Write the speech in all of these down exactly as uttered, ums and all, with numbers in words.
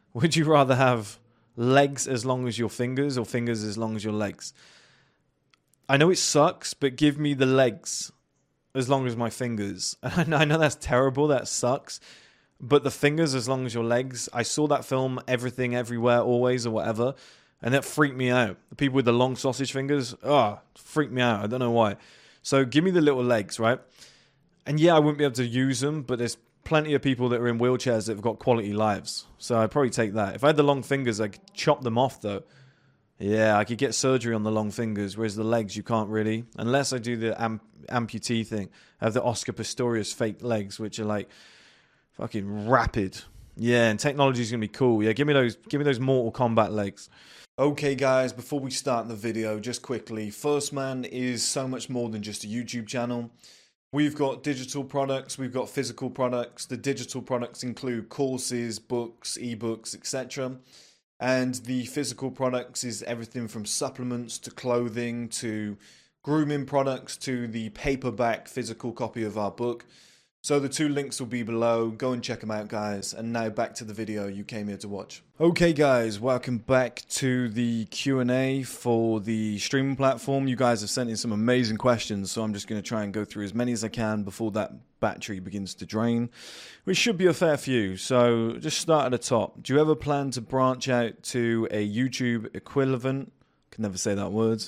Would you rather have legs as long as your fingers or fingers as long as your legs? I know it sucks, but give me the legs as long as my fingers. I know that's terrible, that sucks. But the fingers as long as your legs. I saw that film, Everything, Everywhere, Always, or whatever, and that freaked me out. The people with the long sausage fingers, oh, freaked me out. I don't know why. So give me the little legs, right? And yeah, I wouldn't be able to use them, but there's plenty of people that are in wheelchairs that have got quality lives. So I'd probably take that. If I had the long fingers, I could chop them off, though. Yeah, I could get surgery on the long fingers, whereas the legs, you can't really. Unless I do the am- amputee thing. I have the Oscar Pistorius fake legs, which are like fucking rapid. Yeah, and technology's going to be cool. Yeah, give me those give me those Mortal Kombat legs. Okay, guys, before we start the video, just quickly, First Man is so much more than just a YouTube channel. We've got digital products, we've got physical products. The digital products include courses, books, ebooks, et cetera. And the physical products is everything from supplements to clothing to grooming products to the paperback physical copy of our book. So the two links will be below. Go and check them out, guys. And now back to the video you came here to watch. Okay, guys, welcome back to the Q and A for the streaming platform. You guys have sent in some amazing questions, so I'm just going to try and go through as many as I can before that battery begins to drain, which should be a fair few. So just start at the top. Do you ever plan to branch out to a YouTube equivalent? Can never say that word,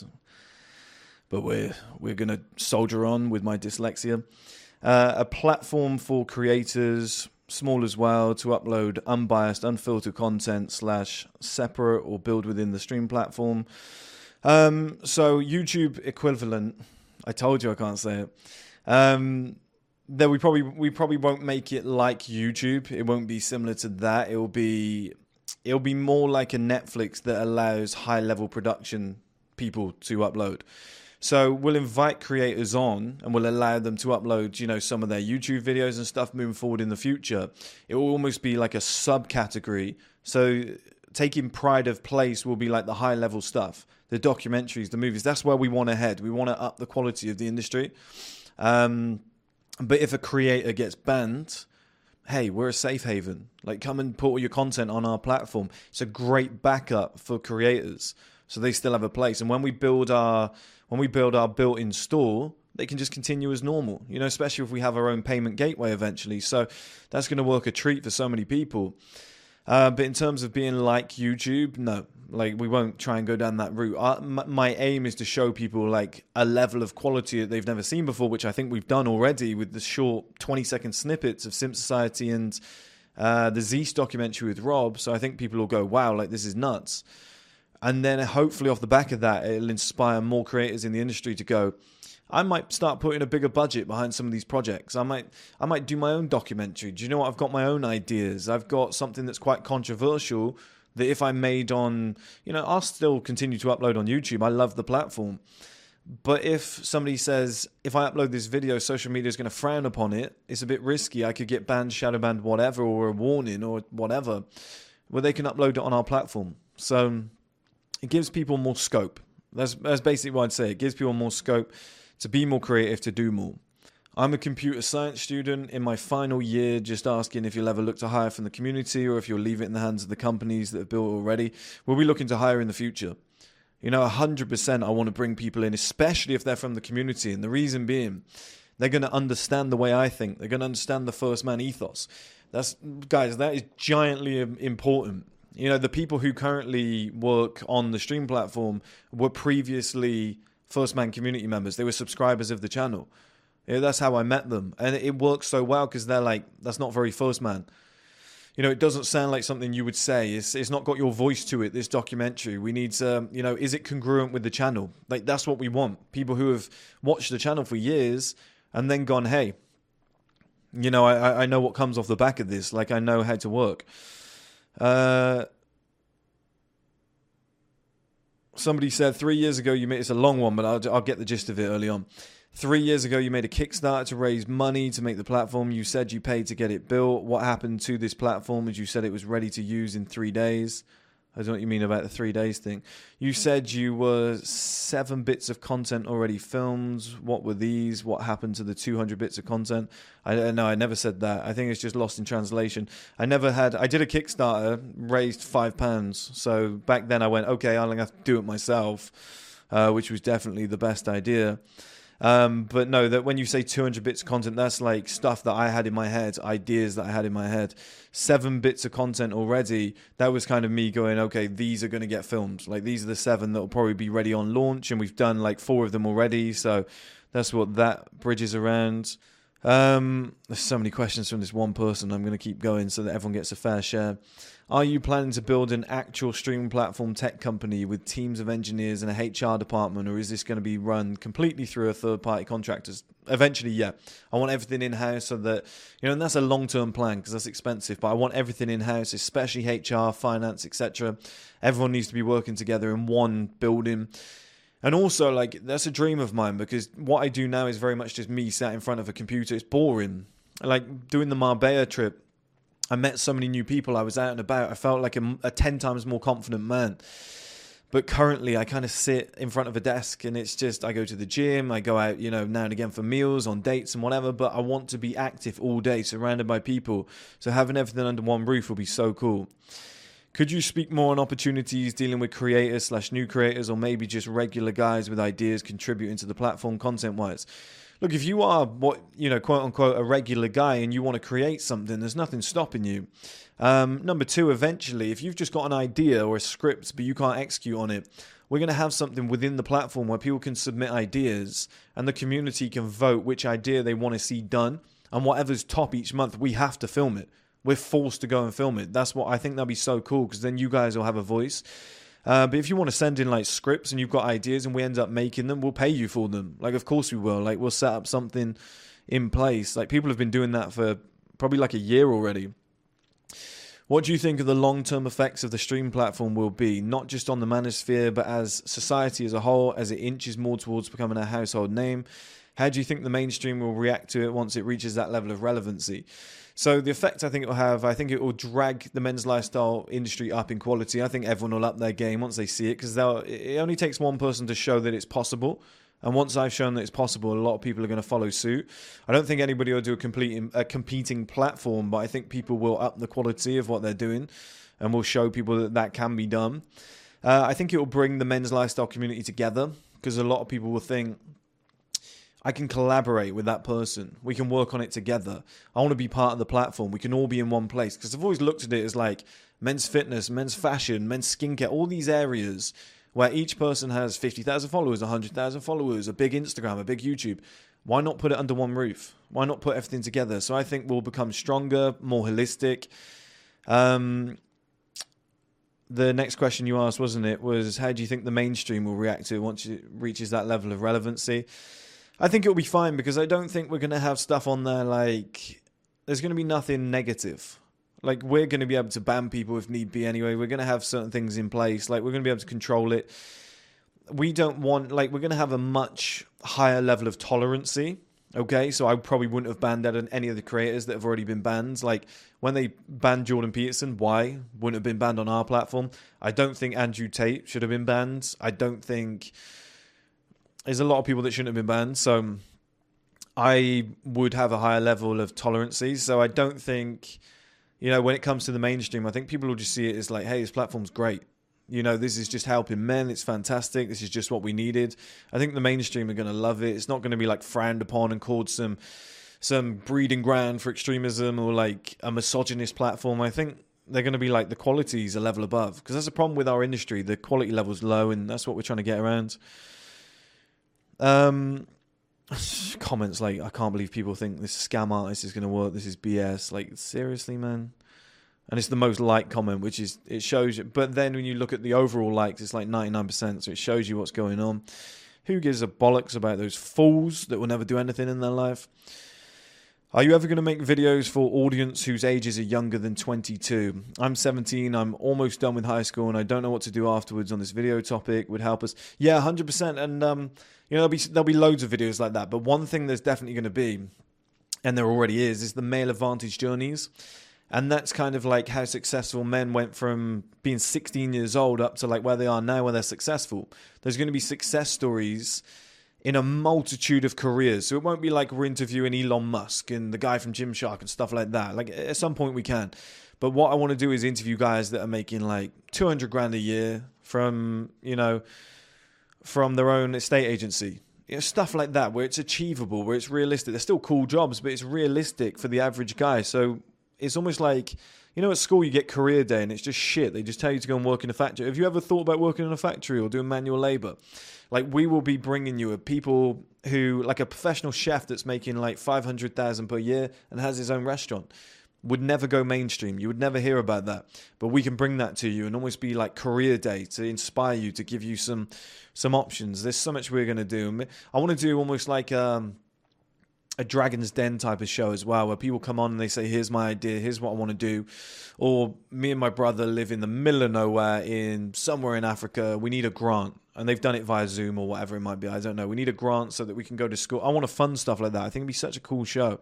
but we're we're going to soldier on with my dyslexia. Uh, a platform for creators, small as well, to upload unbiased, unfiltered content slash separate or build within the stream platform. Um, so YouTube equivalent, I told you I can't say it. Um, there we probably we probably won't make it like YouTube. It won't be similar to that. It will be it'll be more like a Netflix that allows high level production people to upload. So we'll invite creators on and we'll allow them to upload, you know, some of their YouTube videos and stuff moving forward in the future. It will almost be like a subcategory. So taking pride of place will be like the high level stuff, the documentaries, the movies. That's where we want to head. We want to up the quality of the industry. Um, but if a creator gets banned, hey, we're a safe haven. Like, come and put all your content on our platform. It's a great backup for creators, so they still have a place. And when we build our when we build our built-in store, they can just continue as normal. You know, especially if we have our own payment gateway eventually. So that's going to work a treat for so many people. Uh, but in terms of being like YouTube, no, like we won't try and go down that route. Uh, my, my aim is to show people like a level of quality that they've never seen before, which I think we've done already with the short twenty second snippets of Simp Society and uh, the Zeus documentary with Rob. So I think people will go, wow, like this is nuts. And then hopefully off the back of that, it'll inspire more creators in the industry to go, I might start putting a bigger budget behind some of these projects. I might I might do my own documentary. Do you know what? I've got my own ideas. I've got something that's quite controversial that if I made on, you know, I'll still continue to upload on YouTube. I love the platform. But if somebody says, if I upload this video, social media is going to frown upon it, it's a bit risky. I could get banned, shadow banned, whatever, or a warning or whatever, where they can upload it on our platform. So it gives people more scope. That's, that's basically what I'd say. It gives people more scope to be more creative, to do more. I'm a computer science student in my final year, just asking if you'll ever look to hire from the community or if you'll leave it in the hands of the companies that have built already. We'll be looking to hire in the future. You know, one hundred percent I want to bring people in, especially if they're from the community. And the reason being, they're going to understand the way I think. They're going to understand the First Man ethos. That's, guys, that is giantly important. You know, the people who currently work on the stream platform were previously First Man community members. They were subscribers of the channel. Yeah, that's how I met them. And it works so well because they're like, that's not very First Man. You know, it doesn't sound like something you would say. It's it's not got your voice to it, this documentary. We need to, you know, is it congruent with the channel? Like, that's what we want. People who have watched the channel for years and then gone, hey, you know, I, I know what comes off the back of this. Like, I know how to work. Uh... Somebody said three years ago you made, it's a long one, but I'll, I'll get the gist of it early on. Three years ago you made a Kickstarter to raise money to make the platform. You said you paid to get it built. What happened to this platform as you said it was ready to use in three days? I don't know what you mean about the three days thing. You said you were seven bits of content already filmed. What were these? What happened to the two hundred bits of content? I no, I never said that. I think it's just lost in translation. I never had. I did a Kickstarter, raised five pounds. So back then I went, okay, I'm gonna have to do it myself, uh, which was definitely the best idea. Um, but no, that when you say two hundred bits of content, that's like stuff that I had in my head, ideas that I had in my head. Seven bits of content already, that was kind of me going, okay, these are going to get filmed. Like, these are the seven that will probably be ready on launch, and we've done like four of them already. So that's what that bridges around. Um, there's so many questions from this one person. I'm going to keep going so that everyone gets a fair share. Are you planning to build an actual streaming platform tech company with teams of engineers and a H R department, or is this going to be run completely through a third-party contractors? Eventually, yeah. I want everything in-house so that, you know, and that's a long-term plan because that's expensive, but I want everything in-house, especially H R, finance, et cetera. Everyone needs to be working together in one building. And also, like, that's a dream of mine because what I do now is very much just me sat in front of a computer. It's boring. Like, doing the Marbella trip, I met so many new people. I was out and about. I felt like a, a ten times more confident man. But currently, I kind of sit in front of a desk and it's just, I go to the gym. I go out, you know, now and again for meals, on dates and whatever. But I want to be active all day, surrounded by people. So having everything under one roof will be so cool. Could you speak more on opportunities dealing with creators slash new creators, or maybe just regular guys with ideas contributing to the platform content-wise? Look, if you are, what you know, quote unquote, a regular guy and you want to create something, there's nothing stopping you. Um, number two, eventually, if you've just got an idea or a script but you can't execute on it, we're going to have something within the platform where people can submit ideas and the community can vote which idea they want to see done. And whatever's top each month, we have to film it. We're forced to go and film it. That's what I think that'll be so cool because then you guys will have a voice. Uh, but if you want to send in like scripts and you've got ideas and we end up making them, we'll pay you for them. Like, of course we will. Like, we'll set up something in place. Like, people have been doing that for probably like a year already. What do you think of the long-term effects of the stream platform will be, not just on the manosphere, but as society as a whole, as it inches more towards becoming a household name? How do you think the mainstream will react to it once it reaches that level of relevancy? So the effect I think it will have, I think it will drag the men's lifestyle industry up in quality. I think everyone will up their game once they see it because it only takes one person to show that it's possible. And once I've shown that it's possible, a lot of people are going to follow suit. I don't think anybody will do a, complete, a competing platform, but I think people will up the quality of what they're doing and will show people that that can be done. Uh, I think it will bring the men's lifestyle community together because a lot of people will think, I can collaborate with that person. We can work on it together. I want to be part of the platform. We can all be in one place. Because I've always looked at it as like men's fitness, men's fashion, men's skincare, all these areas where each person has fifty thousand followers, one hundred thousand followers, a big Instagram, a big YouTube. Why not put it under one roof? Why not put everything together? So I think we'll become stronger, more holistic. Um, the next question you asked, wasn't it, was how do you think the mainstream will react to it once it reaches that level of relevancy? I think it'll be fine because I don't think we're going to have stuff on there like there's going to be nothing negative. Like, we're going to be able to ban people if need be anyway. We're going to have certain things in place. Like, we're going to be able to control it. We don't want, like, we're going to have a much higher level of tolerancy. Okay, so I probably wouldn't have banned any of the creators that have already been banned. Like, when they banned Jordan Peterson, why? Wouldn't have been banned on our platform. I don't think Andrew Tate should have been banned. I don't think... There's a lot of people that shouldn't have been banned, so I would have a higher level of tolerancy. So I don't think, you know, when it comes to the mainstream, I think people will just see it as like, hey, this platform's great. You know, this is just helping men. It's fantastic. This is just what we needed. I think the mainstream are going to love it. It's not going to be like frowned upon and called some some breeding ground for extremism or like a misogynist platform. I think they're going to be like the quality is a level above because that's a problem with our industry. The quality level's low, and that's what we're trying to get around. Um, comments like, I can't believe people think this scam artist is going to work. This is B S. Like, seriously, man. And it's the most liked comment, which is, it shows you. But then when you look at the overall likes, it's like ninety-nine percent. So it shows you what's going on. Who gives a bollocks about those fools that will never do anything in their life? Are you ever going to make videos for audience whose ages are younger than twenty-two? I'm seventeen. I'm almost done with high school, and I don't know what to do afterwards on this video topic. Would help us. Yeah, one hundred percent. And, um, you know, there'll be, there'll be loads of videos like that. But one thing there's definitely going to be, and there already is, is the male advantage journeys. And that's kind of like how successful men went from being sixteen years old up to like where they are now, where they're successful. There's going to be success stories in a multitude of careers. So it won't be like we're interviewing Elon Musk and the guy from Gymshark and stuff like that. Like at some point we can. But what I want to do is interview guys that are making like two hundred grand a year from, you know, from their own estate agency. You know, stuff like that, where it's achievable, where it's realistic. They're still cool jobs, but it's realistic for the average guy. So it's almost like, you know, at school you get career day and it's just shit. They just tell you to go and work in a factory. Have you ever thought about working in a factory or doing manual labor? Like, we will be bringing you a people who, like a professional chef that's making like five hundred thousand per year and has his own restaurant, would never go mainstream. You would never hear about that. But we can bring that to you and almost be like career day to inspire you, to give you some some options. There's so much we're going to do. I want to do almost like um, a Dragon's Den type of show as well, where people come on and they say, here's my idea, here's what I want to do. Or me and my brother live in the middle of nowhere in somewhere in Africa. We need a grant. And they've done it via Zoom or whatever it might be. I don't know. We need a grant so that we can go to school. I want to fund stuff like that. I think it'd be such a cool show.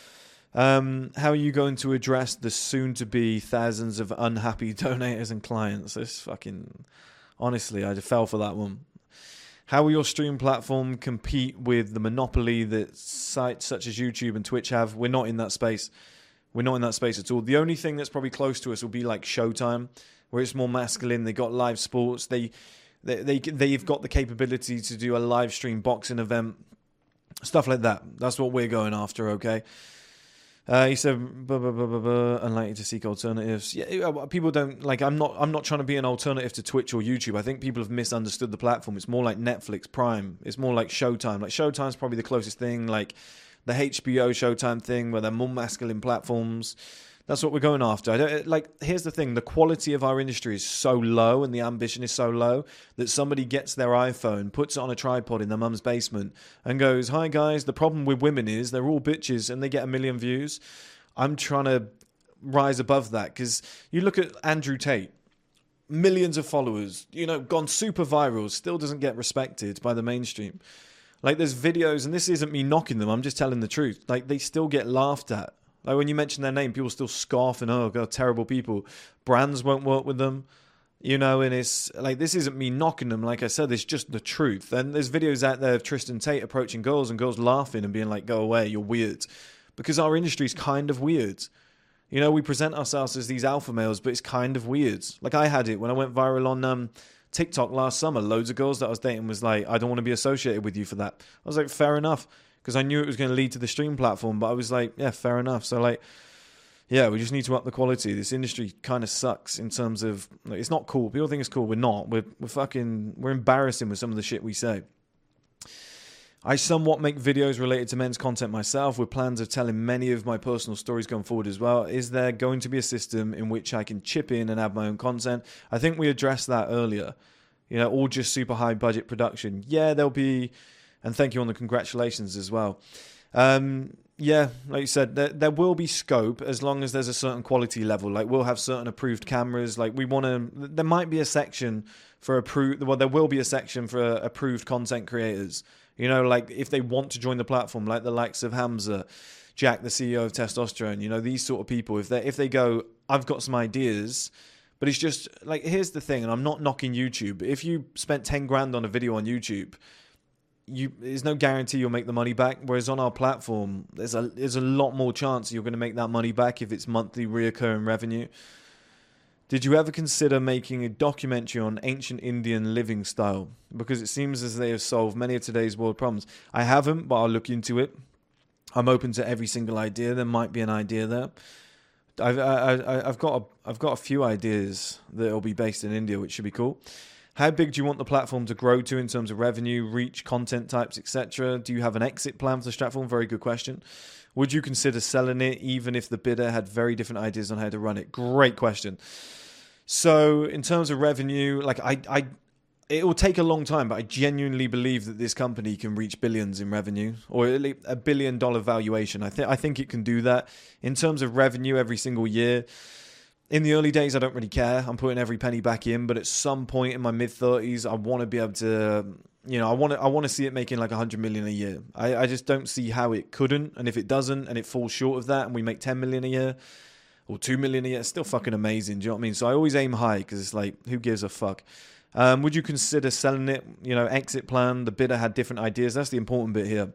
Um, how are you going to address the soon-to-be thousands of unhappy donators and clients? This fucking... Honestly, I just fell for that one. How will your stream platform compete with the monopoly that sites such as YouTube and Twitch have? We're not in that space. We're not in that space at all. The only thing that's probably close to us will be like Showtime, where it's more masculine. They got live sports. They, they, they, they've got the capability to do a live stream boxing event. Stuff like that. That's what we're going after, okay? Uh, he said, buh, buh, buh, buh, buh, unlikely to seek alternatives. Yeah, people don't like. I'm not. I'm not trying to be an alternative to Twitch or YouTube. I think people have misunderstood the platform. It's more like Netflix, Prime. It's more like Showtime. Like Showtime's probably the closest thing. Like the H B O Showtime thing, where they're more masculine platforms. That's what we're going after. I don't like. Here's the thing: the quality of our industry is so low, and the ambition is so low that somebody gets their iPhone, puts it on a tripod in their mum's basement, and goes, "Hi guys, the problem with women is they're all bitches, and they get a million views." I'm trying to rise above that, because you look at Andrew Tate, millions of followers, you know, gone super viral, still doesn't get respected by the mainstream. Like there's videos, and this isn't me knocking them. I'm just telling the truth. Like they still get laughed at. Like when you mention their name, people still scoff and, oh, God, terrible people. Brands won't work with them, you know, and it's like, this isn't me knocking them. Like I said, it's just the truth. And there's videos out there of Tristan Tate approaching girls and girls laughing and being like, go away, you're weird. Because our industry is kind of weird. You know, we present ourselves as these alpha males, but it's kind of weird. Like I had it when I went viral on um, TikTok last summer. Loads of girls that I was dating was like, I don't want to be associated with you for that. I was like, fair enough. Because I knew it was going to lead to the stream platform, but I was like, yeah, fair enough. So like, yeah, we just need to up the quality. This industry kind of sucks in terms of, like, it's not cool. People think it's cool. We're not. We're we're fucking, we're embarrassing with some of the shit we say. I somewhat make videos related to men's content myself, with plans of telling many of my personal stories going forward as well. Is there going to be a system in which I can chip in and add my own content? I think we addressed that earlier. You know, all just super high budget production. Yeah, there'll be... And thank you on the congratulations as well. Um, yeah, like you said, there, there will be scope as long as there's a certain quality level. Like we'll have certain approved cameras. Like we want to, there might be a section for approved, well, there will be a section for approved content creators. You know, like if they want to join the platform, like the likes of Hamza, Jack, the C E O of Testosterone, you know, these sort of people, if they if they go, I've got some ideas, but it's just like, here's the thing, and I'm not knocking YouTube. If you spent ten grand on a video on YouTube, You, there's no guarantee you'll make the money back. Whereas on our platform, there's a there's a lot more chance you're going to make that money back if it's monthly reoccurring revenue. Did you ever consider making a documentary on ancient Indian living style? Because it seems as they have solved many of today's world problems. I haven't, but I'll look into it. I'm open to every single idea. There might be an idea there. I've I, I, I've got a, I've got a few ideas that will be based in India, which should be cool. How big do you want the platform to grow to in terms of revenue, reach, content types, et cetera? Do you have an exit plan for the platform? Very good question. Would you consider selling it even if the bidder had very different ideas on how to run it? Great question. So in terms of revenue, like I, I, it will take a long time, but I genuinely believe that this company can reach billions in revenue, or at least a billion dollar valuation. I think I think it can do that. In terms of revenue every single year, in the early days, I don't really care. I'm putting every penny back in, but at some point in my mid thirties, I want to be able to, you know, I want to, I want to see it making like a hundred million a year. I, I just don't see how it couldn't, and if it doesn't, and it falls short of that, and we make ten million a year, or two million a year. It's still fucking amazing. Do you know what I mean? So I always aim high because it's like, who gives a fuck? Um, would you consider selling it? You know, exit plan. The bidder had different ideas. That's the important bit here.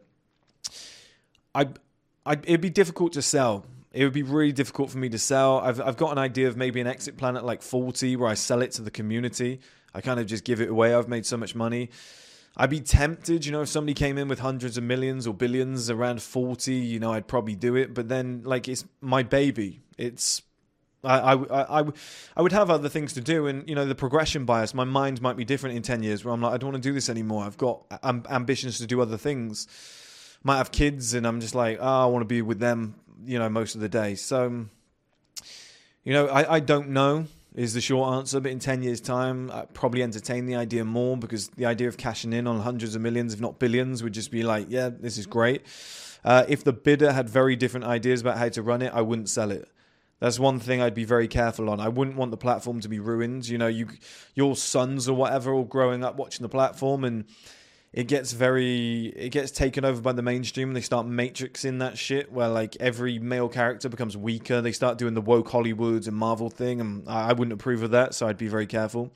I, I, it'd be difficult to sell. It would be really difficult for me to sell. I've I've got an idea of maybe an exit plan at like forty, where I sell it to the community. I kind of just give it away. I've made so much money. I'd be tempted, you know, if somebody came in with hundreds of millions or billions around forty, you know, I'd probably do it. But then, like, it's my baby. It's I, I, I, I would have other things to do, and you know, the progression bias. My mind might be different in ten years, where I'm like, I don't want to do this anymore. I've got um, ambitions to do other things. Might have kids, and I'm just like, oh, I want to be with them, you know, most of the day. So, you know, I, I don't know is the short answer, but in ten years' time, I'd probably entertain the idea more, because the idea of cashing in on hundreds of millions, if not billions, would just be like, yeah, this is great. Uh, if the bidder had very different ideas about how to run it, I wouldn't sell it. That's one thing I'd be very careful on. I wouldn't want the platform to be ruined. You know, you, your sons or whatever, all growing up watching the platform, and it gets very, it gets taken over by the mainstream, and they start matrixing that shit where like every male character becomes weaker. They start doing the woke Hollywood and Marvel thing, and I, I wouldn't approve of that, so I'd be very careful.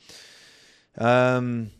Um,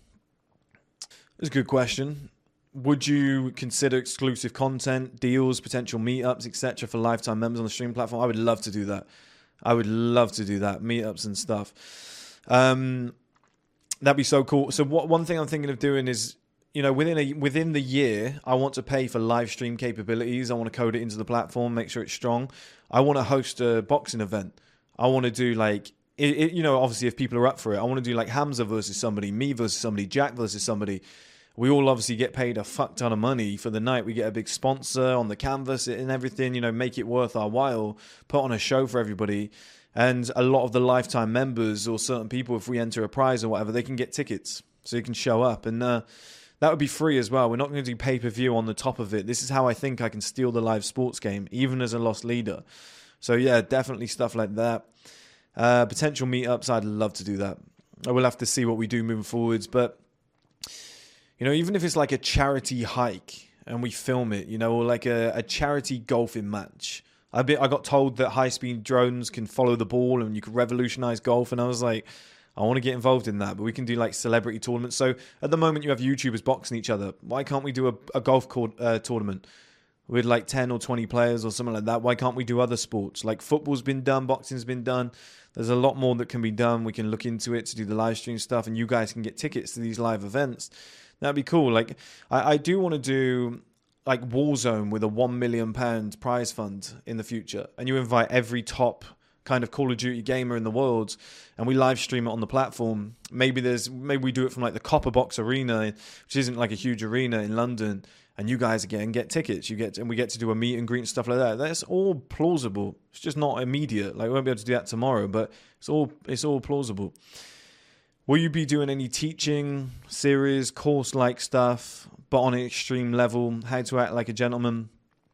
it's a good question. Would you consider exclusive content, deals, potential meetups, et cetera for lifetime members on the stream platform? I would love to do that. I would love to do that, meetups and stuff. Um, that'd be so cool. So what one thing I'm thinking of doing is, you know, within a within the year, I want to pay for live stream capabilities. I want to code it into the platform, make sure it's strong. I want to host a boxing event. I want to do like, it, it, you know, obviously if people are up for it, I want to do like Hamza versus somebody, me versus somebody, Jack versus somebody. We all obviously get paid a fuck ton of money for the night. We get a big sponsor on the canvas and everything, you know, make it worth our while, put on a show for everybody. And a lot of the lifetime members or certain people, if we enter a prize or whatever, they can get tickets so you can show up. And uh, that would be free as well. We're not going to do pay-per-view on the top of it. This is how I think I can steal the live sports game, even as a lost leader. So yeah, definitely stuff like that. Uh, potential meetups, I'd love to do that. I will have to see what we do moving forwards, but you know, even if it's like a charity hike and we film it, you know, or like a, a charity golfing match. I bit, I got told that high-speed drones can follow the ball and you could revolutionize golf. And I was like, I want to get involved in that. But we can do like celebrity tournaments. So at the moment you have YouTubers boxing each other. Why can't we do a, a golf court, uh, tournament with like ten or twenty players or something like that? Why can't we do other sports? Like football's been done, boxing's been done. There's a lot more that can be done. We can look into it to do the live stream stuff. And you guys can get tickets to these live events. That'd be cool. Like, I, I do want to do like Warzone with a one million pound prize fund in the future. And you invite every top kind of Call of Duty gamer in the world, and we live stream it on the platform. Maybe there's, maybe we do it from like the Copper Box Arena, which isn't like a huge arena in London. And you guys again get tickets. You get, and we get to do a meet and greet and stuff like that. That's all plausible. It's just not immediate. Like we won't be able to do that tomorrow, but it's all, it's all plausible. Will you be doing any teaching, series, course-like stuff, but on an extreme level, how to act like a gentleman?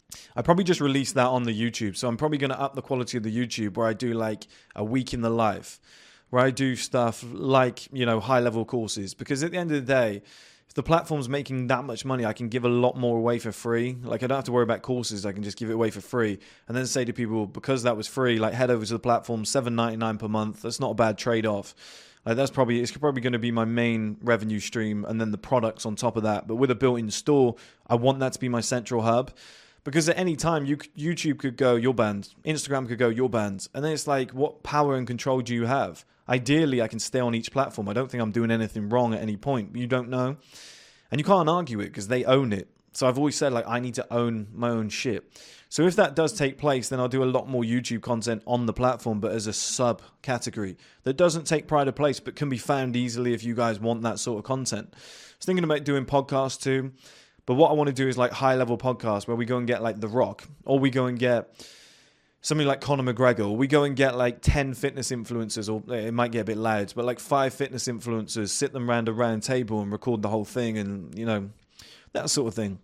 I probably just released that on the YouTube, so I'm probably going to up the quality of the YouTube, where I do like a week in the life, where I do stuff like, you know, high-level courses. Because at the end of the day, if the platform's making that much money, I can give a lot more away for free. Like, I don't have to worry about courses. I can just give it away for free. And then say to people, because that was free, like, head over to the platform, seven ninety-nine per month. That's not a bad trade-off. Like that's probably, it's probably going to be my main revenue stream, and then the products on top of that. But with a built-in store, I want that to be my central hub, because at any time you YouTube could go, you're banned, Instagram could go, you're banned, and then it's like, what power and control do you have? Ideally, I can stay on each platform. I don't think I'm doing anything wrong at any point. But you don't know, and you can't argue it because they own it. So I've always said, like, I need to own my own shit. So if that does take place, then I'll do a lot more YouTube content on the platform, but as a subcategory that doesn't take pride of place, but can be found easily if you guys want that sort of content. I was thinking about doing podcasts too, but what I want to do is like high-level podcasts where we go and get like The Rock, or we go and get somebody like Conor McGregor, or we go and get like ten fitness influencers, or it might get a bit loud, but like five fitness influencers, sit them around a round table and record the whole thing, and, you know, that sort of thing.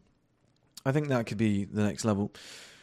I think that could be the next level.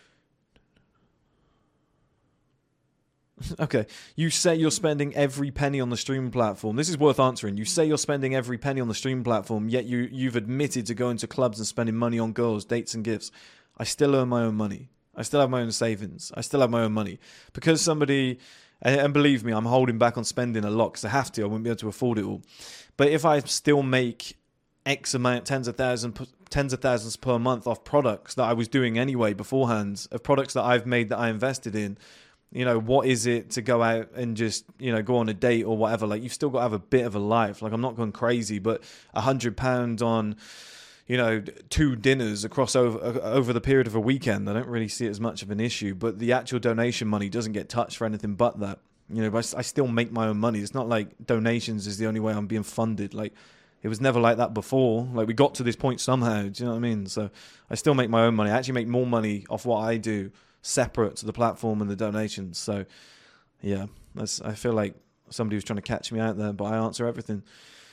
Okay, you say you're spending every penny on the stream platform. This is worth answering. You say you're spending every penny on the stream platform, yet you, you've admitted to going to clubs and spending money on girls, dates and gifts. I still earn my own money. I still have my own savings. I still have my own money. Because somebody, and, and believe me, I'm holding back on spending a lot because I have to. I wouldn't be able to afford it all. But if I still make X amount, tens of thousands, tens of thousands per month off products that I was doing anyway beforehand, of products that I've made that I invested in, you know, what is it to go out and just, you know, go on a date or whatever? Like, you've still got to have a bit of a life. Like, I'm not going crazy, but a hundred pounds on, you know, two dinners across over over the period of a weekend, I don't really see it as much of an issue. But the actual donation money doesn't get touched for anything but that. You know, but I, I still make my own money. It's not like donations is the only way I'm being funded. Like, it was never like that before. Like, we got to this point somehow. Do you know what I mean? So I still make my own money. I actually make more money off what I do separate to the platform and the donations. So, yeah, that's, I feel like somebody was trying to catch me out there, but I answer everything.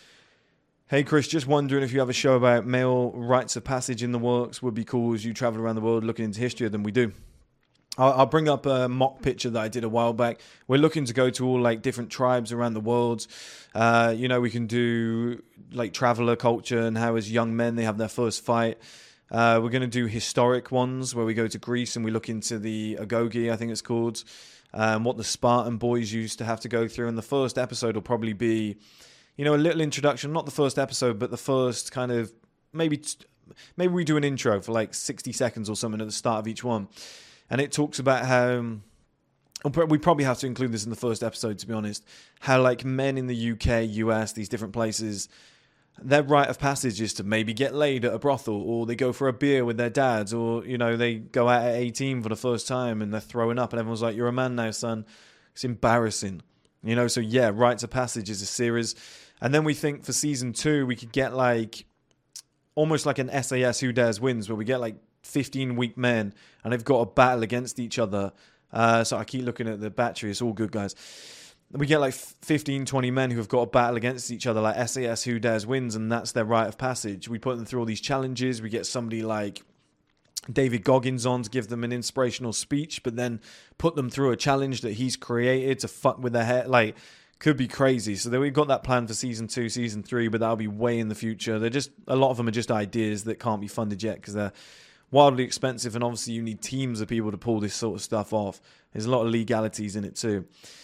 Hey, Chris, just wondering if you have a show about male rites of passage in the works. Would be cool as you travel around the world looking into history of them. We do. I'll, I'll bring up a mock picture that I did a while back. We're looking to go to all like different tribes around the world. Uh, you know, we can do like traveler culture and how as young men they have their first fight. Uh, we're going to do historic ones where we go to Greece and we look into the Agoge, I think it's called, um, what the Spartan boys used to have to go through. And the first episode will probably be, you know, a little introduction, not the first episode, but the first kind of, maybe maybe we do an intro for like sixty seconds or something at the start of each one. And it talks about how, we probably have to include this in the first episode, to be honest, how like men in the U K, U S, these different places, their rite of passage is to maybe get laid at a brothel, or they go for a beer with their dads, or, you know, they go out at eighteen for the first time and they're throwing up and everyone's like, you're a man now, son. It's embarrassing. You know, so yeah, rites of passage is a series. And then we think for season two, we could get like, almost like an S A S Who Dares Wins, where we get like fifteen weak men and they've got to battle against each other. Uh, so I keep looking at the battery. It's all good, guys. We get like fifteen, twenty men who have got to battle against each other, like S A S Who Dares Wins, and that's their rite of passage. We put them through all these challenges. We get somebody like David Goggins on to give them an inspirational speech, but then put them through a challenge that he's created to fuck with their head. Like, could be crazy. So then we've got that plan for season two, season three, but that'll be way in the future. They're just, a lot of them are just ideas that can't be funded yet because they're wildly expensive, and obviously you need teams of people to pull this sort of stuff off. There's a lot of legalities in it too.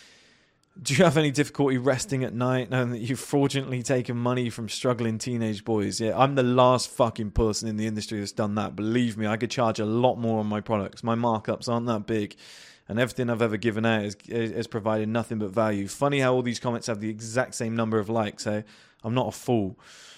Do you have any difficulty resting at night knowing that you've fraudulently taken money from struggling teenage boys? Yeah, I'm the last fucking person in the industry that's done that. Believe me, I could charge a lot more on my products. My markups aren't that big, and everything I've ever given out has, has provided nothing but value. Funny how all these comments have the exact same number of likes, hey? I'm not a fool.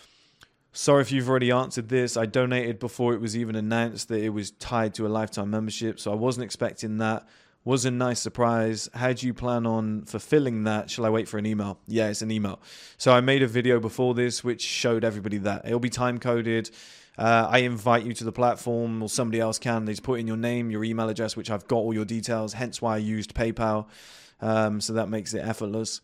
Sorry if you've already answered this. I donated before it was even announced that it was tied to a lifetime membership, so I wasn't expecting that. Was a nice surprise. How do you plan on fulfilling that? Shall I wait for an email? Yeah, it's an email. So I made a video before this which showed everybody that. It'll be time coded. Uh, I invite you to the platform, or somebody else can. They just put in your name, your email address, which I've got all your details, hence why I used PayPal. Um, so that makes it effortless.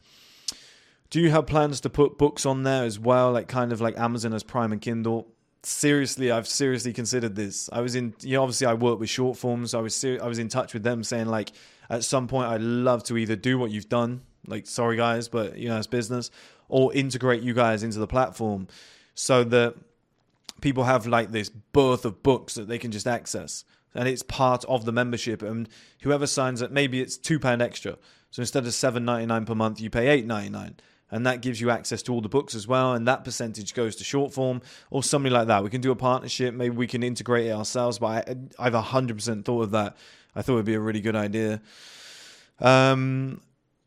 Do you have plans to put books on there as well, like kind of like Amazon as Prime and Kindle? Seriously, I've seriously considered this. I was in, you know, obviously I work with short forms. I was ser- I was in touch with them saying like, at some point I'd love to either do what you've done, like sorry guys, but you know, it's business, or integrate you guys into the platform so that people have like this birth of books that they can just access, and it's part of the membership. And whoever signs up, maybe it's two pound extra. So instead of seven ninety-nine per month, you pay eight ninety-nine. And that gives you access to all the books as well. And that percentage goes to short form or something like that. We can do a partnership. Maybe we can integrate it ourselves. But I, I've one hundred percent thought of that. I thought it would be a really good idea. Um,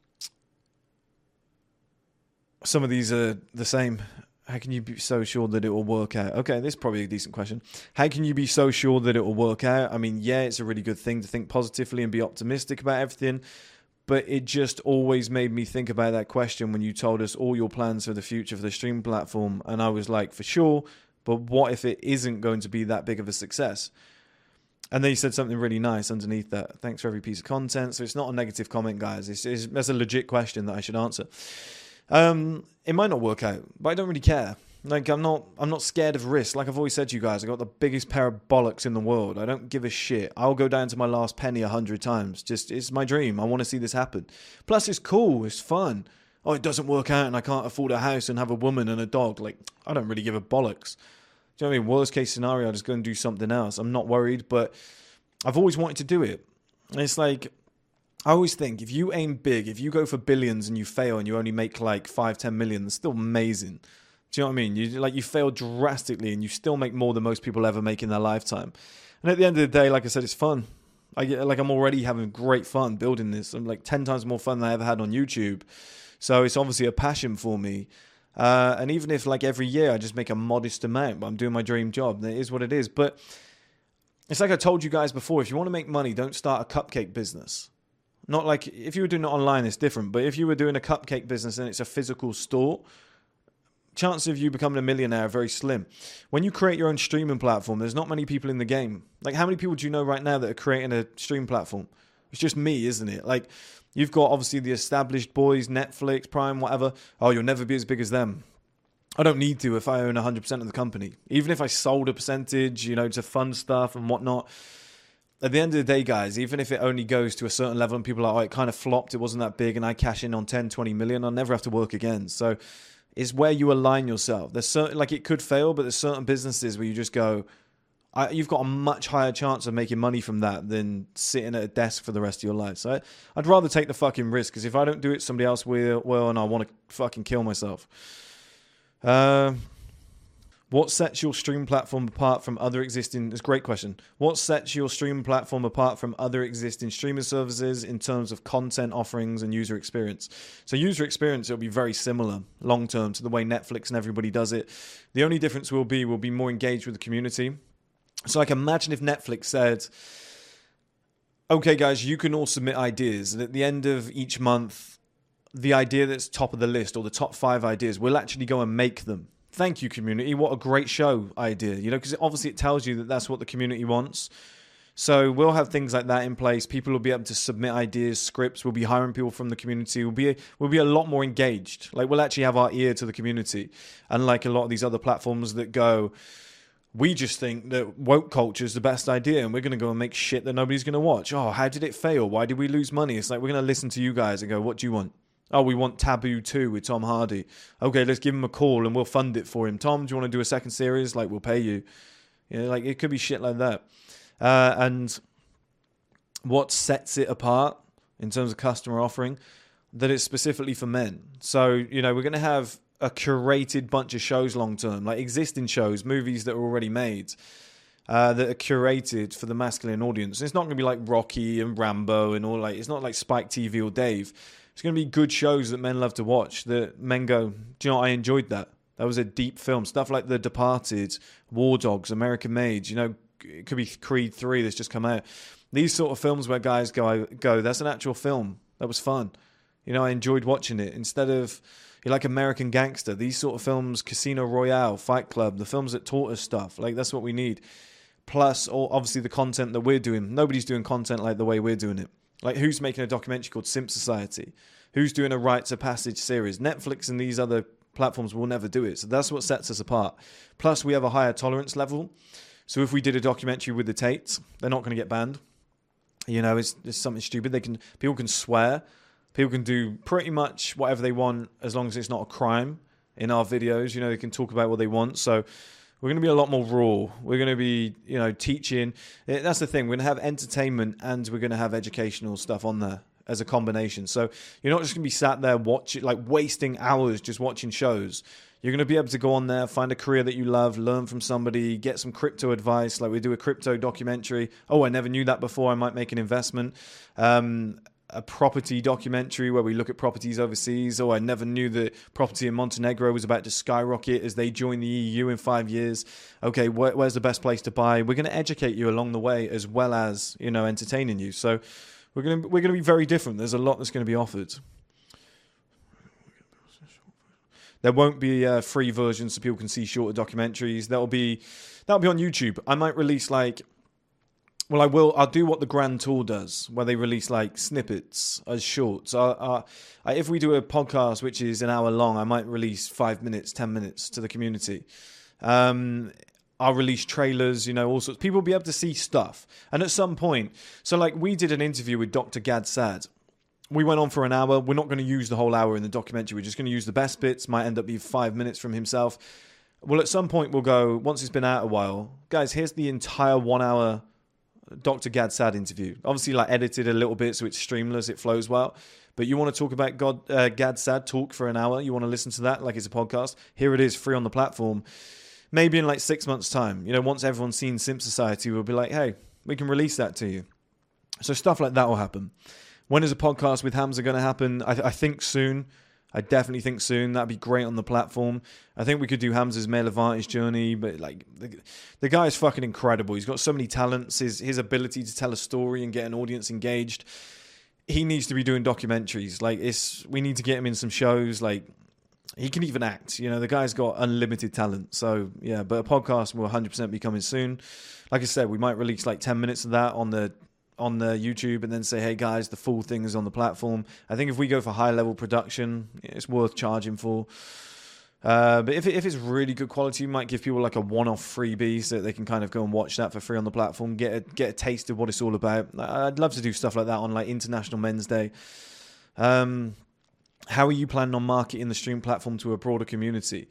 some of these are the same. How can you be so sure that it will work out? Okay, this is probably a decent question. How can you be so sure that it will work out? I mean, yeah, it's a really good thing to think positively and be optimistic about everything. But it just always made me think about that question when you told us all your plans for the future for the stream platform. And I was like, for sure, but what if it isn't going to be that big of a success? And then you said something really nice underneath that. Thanks for every piece of content. So it's not a negative comment, guys. It's, it's, that's a legit question that I should answer. Um, it might not work out, but I don't really care. Like, I'm not I'm not scared of risk. Like I've always said to you guys, I got the biggest pair of bollocks in the world. I don't give a shit. I'll go down to my last penny a hundred times. Just, it's my dream. I want to see this happen. Plus, it's cool. It's fun. Oh, it doesn't work out and I can't afford a house and have a woman and a dog. Like, I don't really give a bollocks. Do you know what I mean? Worst case scenario, I'll just go and do something else. I'm not worried, but I've always wanted to do it. And it's like, I always think if you aim big, if you go for billions and you fail and you only make like five, ten million, it's still amazing. Do you know what I mean? You like you fail drastically and you still make more than most people ever make in their lifetime. And at the end of the day, like I said, it's fun. I get, like I'm already having great fun building this. I'm like ten times more fun than I ever had on YouTube. So it's obviously a passion for me. Uh, and even if like every year I just make a modest amount, but I'm doing my dream job, then it is what it is. But it's like I told you guys before, if you want to make money, don't start a cupcake business. Not like if you were doing it online, it's different. But if you were doing a cupcake business and it's a physical store, chances of you becoming a millionaire are very slim. When you create your own streaming platform, there's not many people in the game. Like, how many people do you know right now that are creating a stream platform? It's just me, isn't it? Like, you've got obviously the established boys, Netflix, Prime, whatever. Oh, you'll never be as big as them. I don't need to if I own one hundred percent of the company. Even if I sold a percentage, you know, to fund stuff and whatnot. At the end of the day, guys, even if it only goes to a certain level and people are like, oh, it kind of flopped, it wasn't that big, and I cash in on ten, twenty million, I'll never have to work again. So it's where you align yourself. There's certain, like it could fail, but there's certain businesses where you just go, I, you've got a much higher chance of making money from that than sitting at a desk for the rest of your life. So I, I'd rather take the fucking risk, because if I don't do it, somebody else will, will and I want to fucking kill myself. Uh, what sets your stream platform apart from other existing... It's a great question. What sets your stream platform apart from other existing streaming services in terms of content offerings and user experience? So user experience, it'll be very similar long-term to the way Netflix and everybody does it. The only difference will be we'll be more engaged with the community. So like imagine if Netflix said, okay, guys, you can all submit ideas. And at the end of each month, the idea that's top of the list or the top five ideas, we'll actually go and make them. Thank you, community. What a great show idea. You know, because obviously it tells you that that's what the community wants. So we'll have things like that in place. People will be able to submit ideas, scripts. We'll be hiring people from the community. We'll be we'll be a lot more engaged. Like we'll actually have our ear to the community. Unlike a lot of these other platforms that go, we just think that woke culture is the best idea and we're going to go and make shit that nobody's going to watch. Oh, how did it fail? Why did we lose money? It's like we're going to listen to you guys and go, what do you want? Oh, we want Taboo two with Tom Hardy. Okay, let's give him a call and we'll fund it for him. Tom, do you want to do a second series? Like, we'll pay you. You know, like, it could be shit like that. Uh, and what sets it apart in terms of customer offering? That it's specifically for men. So, you know, we're going to have a curated bunch of shows long term, like existing shows, movies that are already made, uh, that are curated for the masculine audience. It's not going to be like Rocky and Rambo and all like, it's not like Spike T V or Dave. It's going to be good shows that men love to watch, that men go, do you know what? I enjoyed that. That was a deep film. Stuff like The Departed, War Dogs, American Made, you know, it could be Creed three that's just come out. These sort of films where guys go, go, that's an actual film. That was fun. You know, I enjoyed watching it. Instead of, you like American Gangster, these sort of films, Casino Royale, Fight Club, the films that taught us stuff. Like, that's what we need. Plus, all, obviously, the content that we're doing. Nobody's doing content like the way we're doing it. Like, who's making a documentary called Simp Society? Who's doing a Rites of Passage series? Netflix and these other platforms will never do it. So that's what sets us apart. Plus, we have a higher tolerance level. So if we did a documentary with the Tates, they're not going to get banned. You know, it's, it's something stupid. They can People can swear. People can do pretty much whatever they want as long as it's not a crime in our videos. You know, they can talk about what they want. So we're going to be a lot more raw. We're going to be, you know, teaching. That's the thing. We're going to have entertainment and we're going to have educational stuff on there as a combination. So you're not just going to be sat there watching, like wasting hours just watching shows. You're going to be able to go on there, find a career that you love, learn from somebody, get some crypto advice. Like we do a crypto documentary. Oh, I never knew that before. I might make an investment. Um, a property documentary where we look at properties overseas. Oh, I never knew that property in Montenegro was about to skyrocket as they join the E U in five years. Okay, where, where's the best place to buy? We're going to educate you along the way as well as, you know, entertaining you. So we're going to we're going to be very different. There's a lot that's going to be offered. There won't be uh, free versions so people can see shorter documentaries. That'll be that'll be on YouTube. I might release like. Well, I will. I'll do what the Grand Tour does, where they release like snippets as shorts. I, I, if we do a podcast which is an hour long, I might release five minutes, ten minutes to the community. Um, I'll release trailers, you know, all sorts. People will be able to see stuff. And at some point, so like we did an interview with Doctor Gad Sad. We went on for an hour. We're not going to use the whole hour in the documentary. We're just going to use the best bits. Might end up being five minutes from himself. Well, at some point we'll go, once it's been out a while, guys, here's the entire one hour Doctor Gad Sad interview. Obviously, like edited a little bit so it's streamless, it flows well. But you want to talk about God, uh, Gad Sad talk for an hour, you want to listen to that like it's a podcast, here it is, free on the platform. Maybe in like six months' time, you know, once everyone's seen Simp Society, we'll be like, hey, we can release that to you. So stuff like that will happen. When is a podcast with Hamza going to happen? I, th- I think soon. I definitely think soon. That'd be great on the platform. I think we could do Hamza's male advantage journey, but like the, the guy is fucking incredible. He's got so many talents. His his ability to tell a story and get an audience engaged. He needs to be doing documentaries. Like it's, we need to get him in some shows. Like he can even act. You know, the guy's got unlimited talent. So yeah, but a podcast will one hundred percent be coming soon. Like I said, we might release like ten minutes of that on the on the YouTube and then say, hey guys, the full thing is on the platform. I think if we go for high level production, it's worth charging for. Uh, but if it, if it's really good quality, we might give people like a one-off freebie so that they can kind of go and watch that for free on the platform, get a, get a taste of what it's all about. I'd love to do stuff like that on like International Men's Day. Um, how are you planning on marketing the stream platform to a broader community?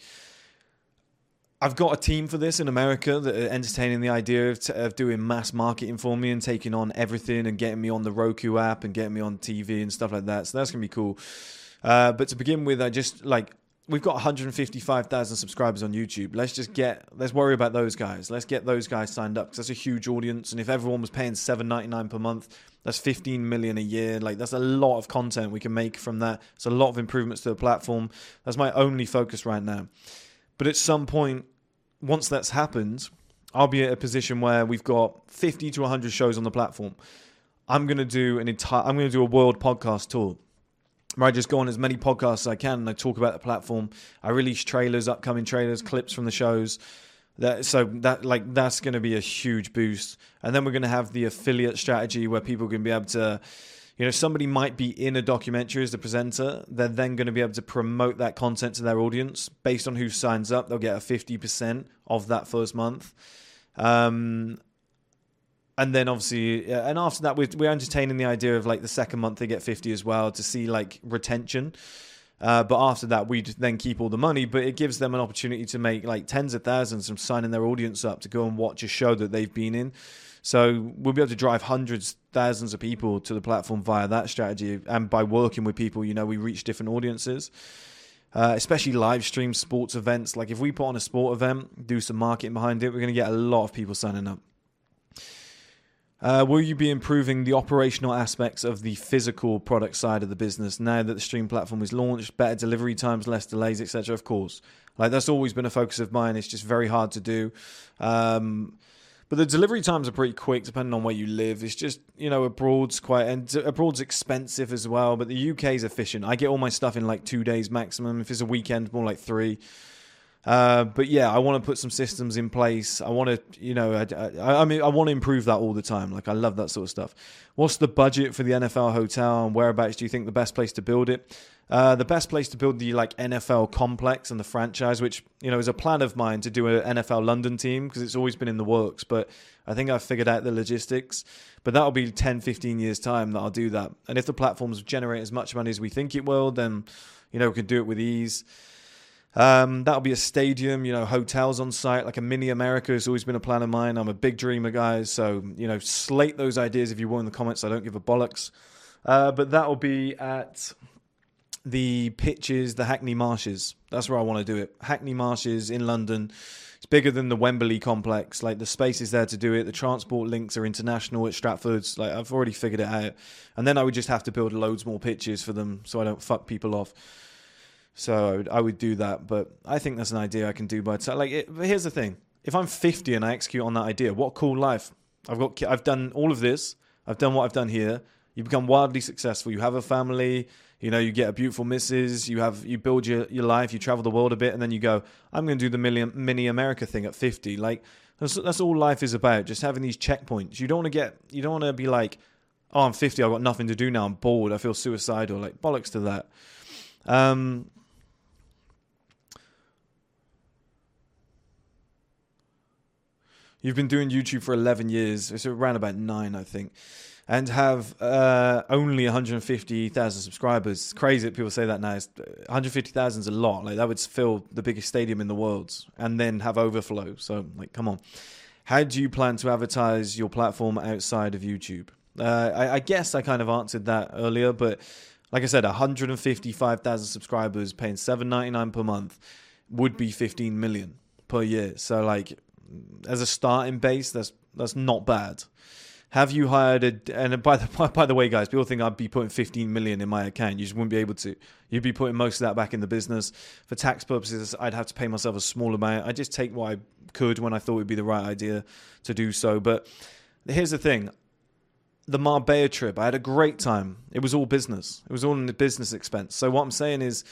I've got a team for this in America that are entertaining the idea of, t- of doing mass marketing for me and taking on everything and getting me on the Roku app and getting me on T V and stuff like that. So that's going to be cool. Uh, but to begin with, I just like... We've got one hundred fifty-five thousand subscribers on YouTube. Let's just get, let's worry about those guys. Let's get those guys signed up because that's a huge audience. And if everyone was paying seven ninety-nine per month, that's fifteen million a year. Like that's a lot of content we can make from that. It's a lot of improvements to the platform. That's my only focus right now. But at some point, once that's happened, I'll be at a position where we've got fifty to one hundred shows on the platform. I'm going to do an entire, I'm going to do a world podcast tour. Where I just go on as many podcasts as I can and I talk about the platform. I release trailers, upcoming trailers, clips from the shows. That so that like that's going to be a huge boost. And then we're going to have the affiliate strategy where people can be able to, you know, somebody might be in a documentary as the presenter. They're then going to be able to promote that content to their audience based on who signs up. They'll get a fifty percent of that first month. Um, And then obviously, yeah, and after that, we're, we're entertaining the idea of like the second month they get fifty as well to see like retention. Uh, but after that, we then keep all the money. But it gives them an opportunity to make like tens of thousands from signing their audience up to go and watch a show that they've been in. So we'll be able to drive hundreds, thousands of people to the platform via that strategy. And by working with people, you know, we reach different audiences. Uh, especially live stream sports events. Like if we put on a sport event, do some marketing behind it, we're going to get a lot of people signing up. Uh, will you be improving the operational aspects of the physical product side of the business now that the stream platform is launched? Better delivery times, less delays, et cetera. Of course, like that's always been a focus of mine. It's just very hard to do. Um, but the delivery times are pretty quick, depending on where you live. It's just, you know, abroad's quite and abroad's expensive as well. But the U K is efficient. I get all my stuff in like two days maximum. If it's a weekend, more like three. Uh, but yeah, I want to put some systems in place. I want to, you know, I, I, I mean, I want to improve that all the time. Like, I love that sort of stuff. What's the budget for the N F L hotel and whereabouts do you think the best place to build it? Uh, the best place to build the like N F L complex and the franchise, which, you know, is a plan of mine to do an N F L London team because it's always been in the works. But I think I've figured out the logistics. But that'll be ten, fifteen years time that I'll do that. And if the platforms generate as much money as we think it will, then, you know, we can do it with ease. Um, that'll be a stadium, you know, hotels on site, like a mini America has always been a plan of mine. I'm a big dreamer, guys. So, you know, slate those ideas if you want in the comments. I don't give a bollocks. Uh, but that'll be at the pitches, the Hackney Marshes. That's where I want to do it. Hackney Marshes in London. It's bigger than the Wembley complex. Like the space is there to do it. The transport links are international at Stratford's. Like I've already figured it out. And then I would just have to build loads more pitches for them so I don't fuck people off. So I would, I would do that, but I think that's an idea I can do by time. Like, it, but here's the thing: if I'm fifty and I execute on that idea, what a cool life! I've got, I've done all of this. I've done what I've done here. You become wildly successful. You have a family. You know, you get a beautiful missus. You have, you build your, your life. You travel the world a bit, and then you go, I'm going to do the million, mini America thing at fifty. Like that's, that's all life is about. Just having these checkpoints. You don't want to get, you don't want to be like, oh, I'm fifty. I've got nothing to do now. I'm bored. I feel suicidal. Like bollocks to that. Um. You've been doing YouTube for eleven years. It's around about nine, I think. And have uh, only one hundred fifty thousand subscribers. It's crazy that people say that now. It's, one hundred fifty thousand is a lot. Like that would fill the biggest stadium in the world and then have overflow. So, like, come on. how do you plan to advertise your platform outside of YouTube? Uh, I, I guess I kind of answered that earlier, but like I said, one hundred fifty-five thousand subscribers paying seven ninety-nine per month would be fifteen million per year. So like, as a starting base, that's that's not bad. Have you hired a, and by the by the way, guys, people think I'd be putting fifteen million in my account. You just wouldn't be able to. You'd be putting most of that back in the business. For tax purposes, I'd have to pay myself a small amount. I just take what I could when I thought it would be the right idea to do so. But here's the thing. The Marbella trip, I had a great time. It was all business. It was all in the business expense. So what I'm saying is,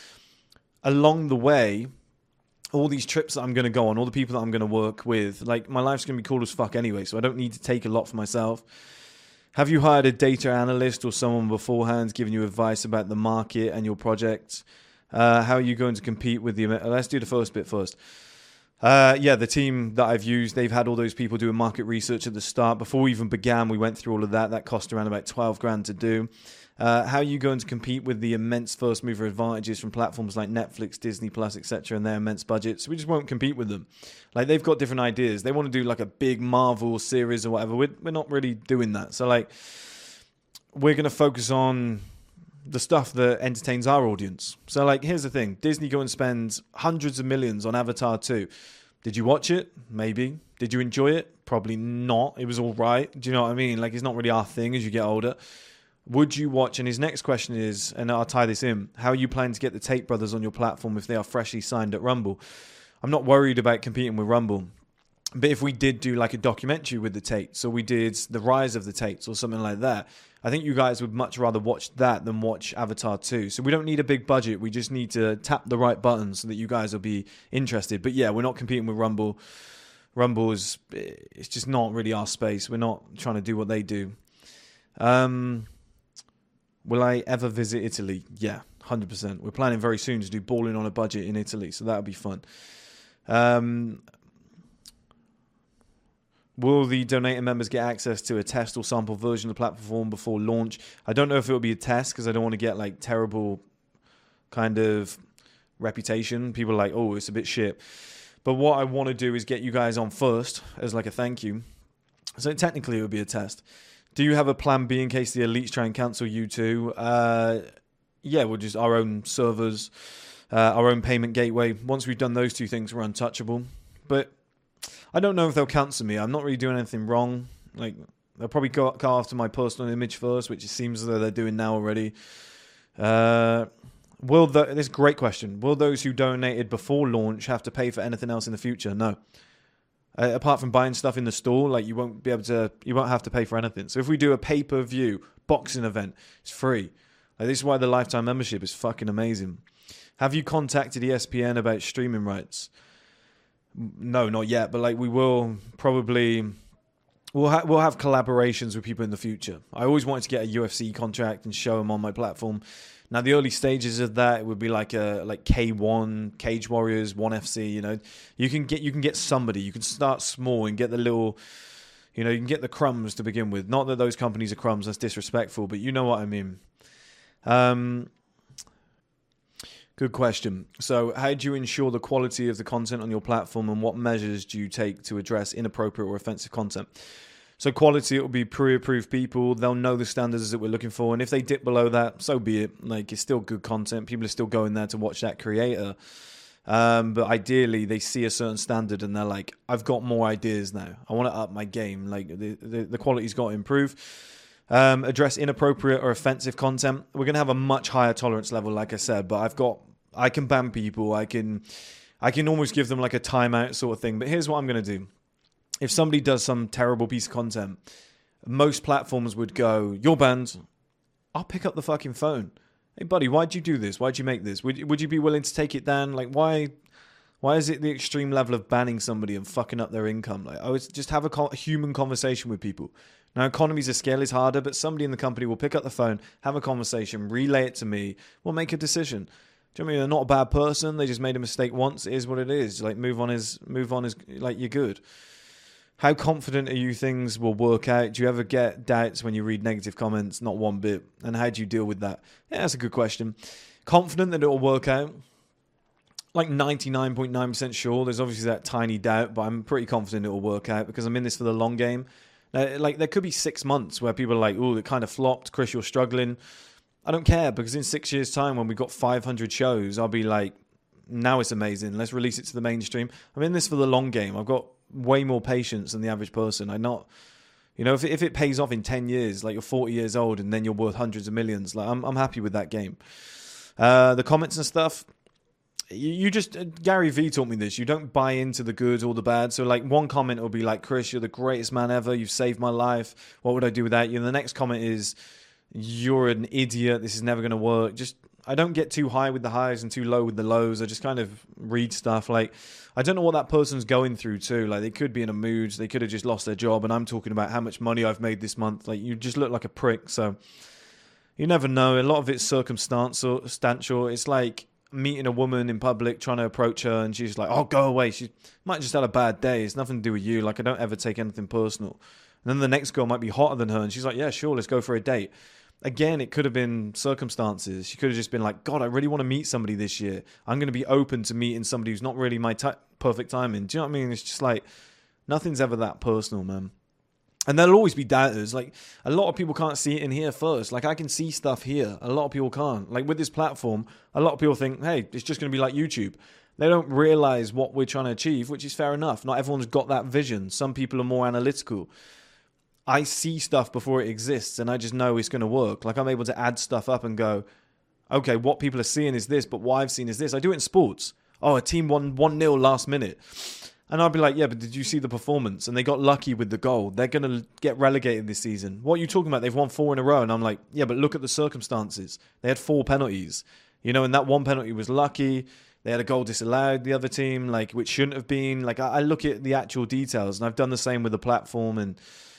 along the way, all these trips that I'm going to go on, all the people that I'm going to work with, like, my life's going to be cool as fuck anyway, so I don't need to take a lot for myself. Have you hired a data analyst or someone beforehand giving you advice about the market and your project? Uh, how are you going to compete with the... Let's do the first bit first. Uh, yeah, the team that I've used, they've had all those people doing market research at the start. Before we even began, we went through all of that. That cost around about twelve grand to do. Uh, how are you going to compete with the immense first mover advantages from platforms like Netflix, Disney Plus, et cetera, and their immense budgets? We just won't compete with them. Like, they've got different ideas. They want to do like a big Marvel series or whatever. We're, we're not really doing that. So like, we're going to focus on the stuff that entertains our audience. So like, here's the thing. Disney go and spend hundreds of millions on Avatar two. Did you watch it? Maybe. Did you enjoy it? Probably not. It was all right. Do you know what I mean? Like, it's not really our thing as you get older. Would you watch? And his next question is, and I'll tie this in, how are you planning to get the Tate brothers on your platform if they are freshly signed at Rumble? I'm not worried about competing with Rumble. But if we did do like a documentary with the Tates, so we did The Rise of the Tates or something like that, I think you guys would much rather watch that than watch Avatar two. So we don't need a big budget. We just need to tap the right buttons so that you guys will be interested. But yeah, we're not competing with Rumble. Rumble is, it's just not really our space. We're not trying to do what they do. Um... Will I ever visit Italy? Yeah, one hundred percent. We're planning very soon to do Balling on a Budget in Italy, so that'll be fun. Um, will the donating members get access to a test or sample version of the platform before launch? I don't know if it will be a test because I don't want to get like terrible kind of reputation. People are like, oh, it's a bit shit. But what I want to do is get you guys on first as like a thank you. So technically it would be a test. Do you have a plan B in case the elites try and cancel you too? Uh, yeah, we'll just our own servers, uh, our own payment gateway. Once we've done those two things, we're untouchable. But I don't know if they'll cancel me. I'm not really doing anything wrong. Like, they'll probably go, go after my personal image first, which it seems as though they're doing now already. Uh, will the, this is a great question. Will those who donated before launch have to pay for anything else in the future? No. Uh, apart from buying stuff in the store, like you won't be able to, you won't have to pay for anything. So if we do a pay-per-view boxing event, it's free. Like, this is why the lifetime membership is fucking amazing. Have you contacted E S P N about streaming rights? No, not yet. But like, we will probably, we'll ha- we'll have collaborations with people in the future. I always wanted to get a U F C contract and show them on my platform. Now, the early stages of that, it would be like a like K one, Cage Warriors, one F C. You know, you can get you can get somebody. You can start small and get the little, you know, you can get the crumbs to begin with. Not that those companies are crumbs. That's disrespectful, but you know what I mean. Um, good question. So, how do you ensure the quality of the content on your platform, and what measures do you take to address inappropriate or offensive content? So quality, it will be pre-approved people. They'll know the standards that we're looking for. And if they dip below that, so be it. Like, it's still good content. People are still going there to watch that creator. Um, but ideally, they see a certain standard and they're like, I've got more ideas now. I want to up my game. Like, the, the, the quality's got to improve. Um, address inappropriate or offensive content. We're going to have a much higher tolerance level, like I said. But I've got, I can ban people. I can, I can almost give them like a timeout sort of thing. But here's what I'm going to do. If somebody does some terrible piece of content, most platforms would go, you're banned. I'll pick up the fucking phone. Hey, buddy, why'd you do this? Why'd you make this? Would would you be willing to take it down? Like, why why is it the extreme level of banning somebody and fucking up their income? Like, I would just have a, co- a human conversation with people. Now, economies of scale is harder, but somebody in the company will pick up the phone, have a conversation, relay it to me, we'll make a decision. Do you know what I mean? They're not a bad person. They just made a mistake once. It is what it is. Like, move on is, move on is, like, you're good. How confident are you things will work out? Do you ever get doubts when you read negative comments? Not one bit. And how do you deal with that? Yeah, that's a good question. Confident that it will work out. like ninety-nine point nine percent sure. There's obviously that tiny doubt, but I'm pretty confident it will work out because I'm in this for the long game. Now, like, there could be six months where people are like, oh, it kind of flopped. Chris, you're struggling. I don't care, because in six years' time, when we've got five hundred shows, I'll be like, now it's amazing. Let's release it to the mainstream. I'm in this for the long game. I've got way more patience than the average person. I'm not, you know, if it, if it pays off in ten years, like you're forty years old and then you're worth hundreds of millions, like I'm I'm happy with that game. Uh, the comments and stuff, you, you just, uh, Gary Vee taught me this. You don't buy into the good or the bad. So like one comment will be like, Chris, you're the greatest man ever. You've saved my life. What would I do without you? And the next comment is, you're an idiot. This is never going to work. Just, I don't get too high with the highs and too low with the lows. I just kind of read stuff. Like, I don't know what that person's going through too. Like, they could be in a mood. They could have just lost their job. And I'm talking about how much money I've made this month. Like, you just look like a prick. So you never know. A lot of it's circumstantial. It's like meeting a woman in public, trying to approach her, and she's like, oh, go away. She might just had a bad day. It's nothing to do with you. Like, I don't ever take anything personal. And then the next girl might be hotter than her, and she's like, yeah, sure, let's go for a date. Again, it could have been circumstances. She could have just been like, God, I really want to meet somebody this year. I'm going to be open to meeting somebody who's not really my t- perfect timing. Do you know what I mean? It's just like, nothing's ever that personal, man. And there'll always be doubters. Like, a lot of people can't see it in here first. Like, I can see stuff here. A lot of people can't. Like, with this platform, a lot of people think, hey, it's just going to be like YouTube. They don't realize what we're trying to achieve, which is fair enough. Not everyone's got that vision. Some people are more analytical. I see stuff before it exists, and I just know it's going to work. Like, I'm able to add stuff up and go, okay, what people are seeing is this, but what I've seen is this. I do it in sports. Oh, a team won one nil last minute. And I'll be like, yeah, but did you see the performance? And they got lucky with the goal. They're going to get relegated this season. What are you talking about? They've won four in a row. And I'm like, yeah, but look at the circumstances. They had four penalties, you know, and that one penalty was lucky. They had a goal disallowed, the other team, like, which shouldn't have been. Like, I, I look at the actual details, and I've done the same with the platform and,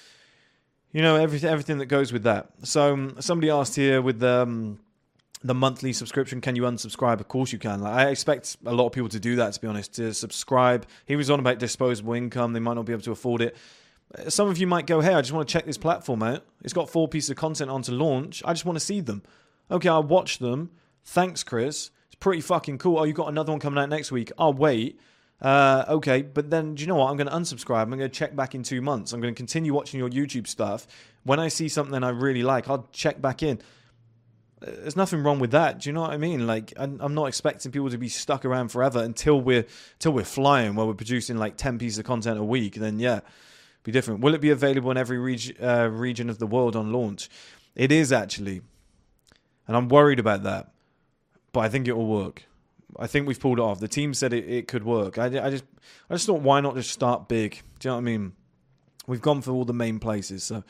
you know, everything everything that goes with that. So um, somebody asked here with the, um, the monthly subscription, can you unsubscribe? Of course you can. Like, I expect a lot of people to do that, to be honest, to subscribe. He was on about disposable income. They might not be able to afford it. Some of you might go, hey, I just want to check this platform out. It's got four pieces of content on to launch. I just want to see them. Okay, I'll watch them. Thanks, Chris. It's pretty fucking cool. Oh, you got another one coming out next week. I'll wait. Uh, okay, but then, do you know what? I'm going to unsubscribe. I'm going to check back in two months. I'm going to continue watching your YouTube stuff. When I see something I really like, I'll check back in. There's nothing wrong with that. Do you know what I mean? Like, I'm, I'm not expecting people to be stuck around forever until we're until we're flying, where we're producing like ten pieces of content a week. Then, yeah, be different. Will it be available in every reg- uh, region of the world on launch? It is, actually. And I'm worried about that. But I think it will work. I think we've pulled it off. The team said it, it could work. I, I just I just thought, why not just start big? Do you know what I mean? We've gone for all the main places. So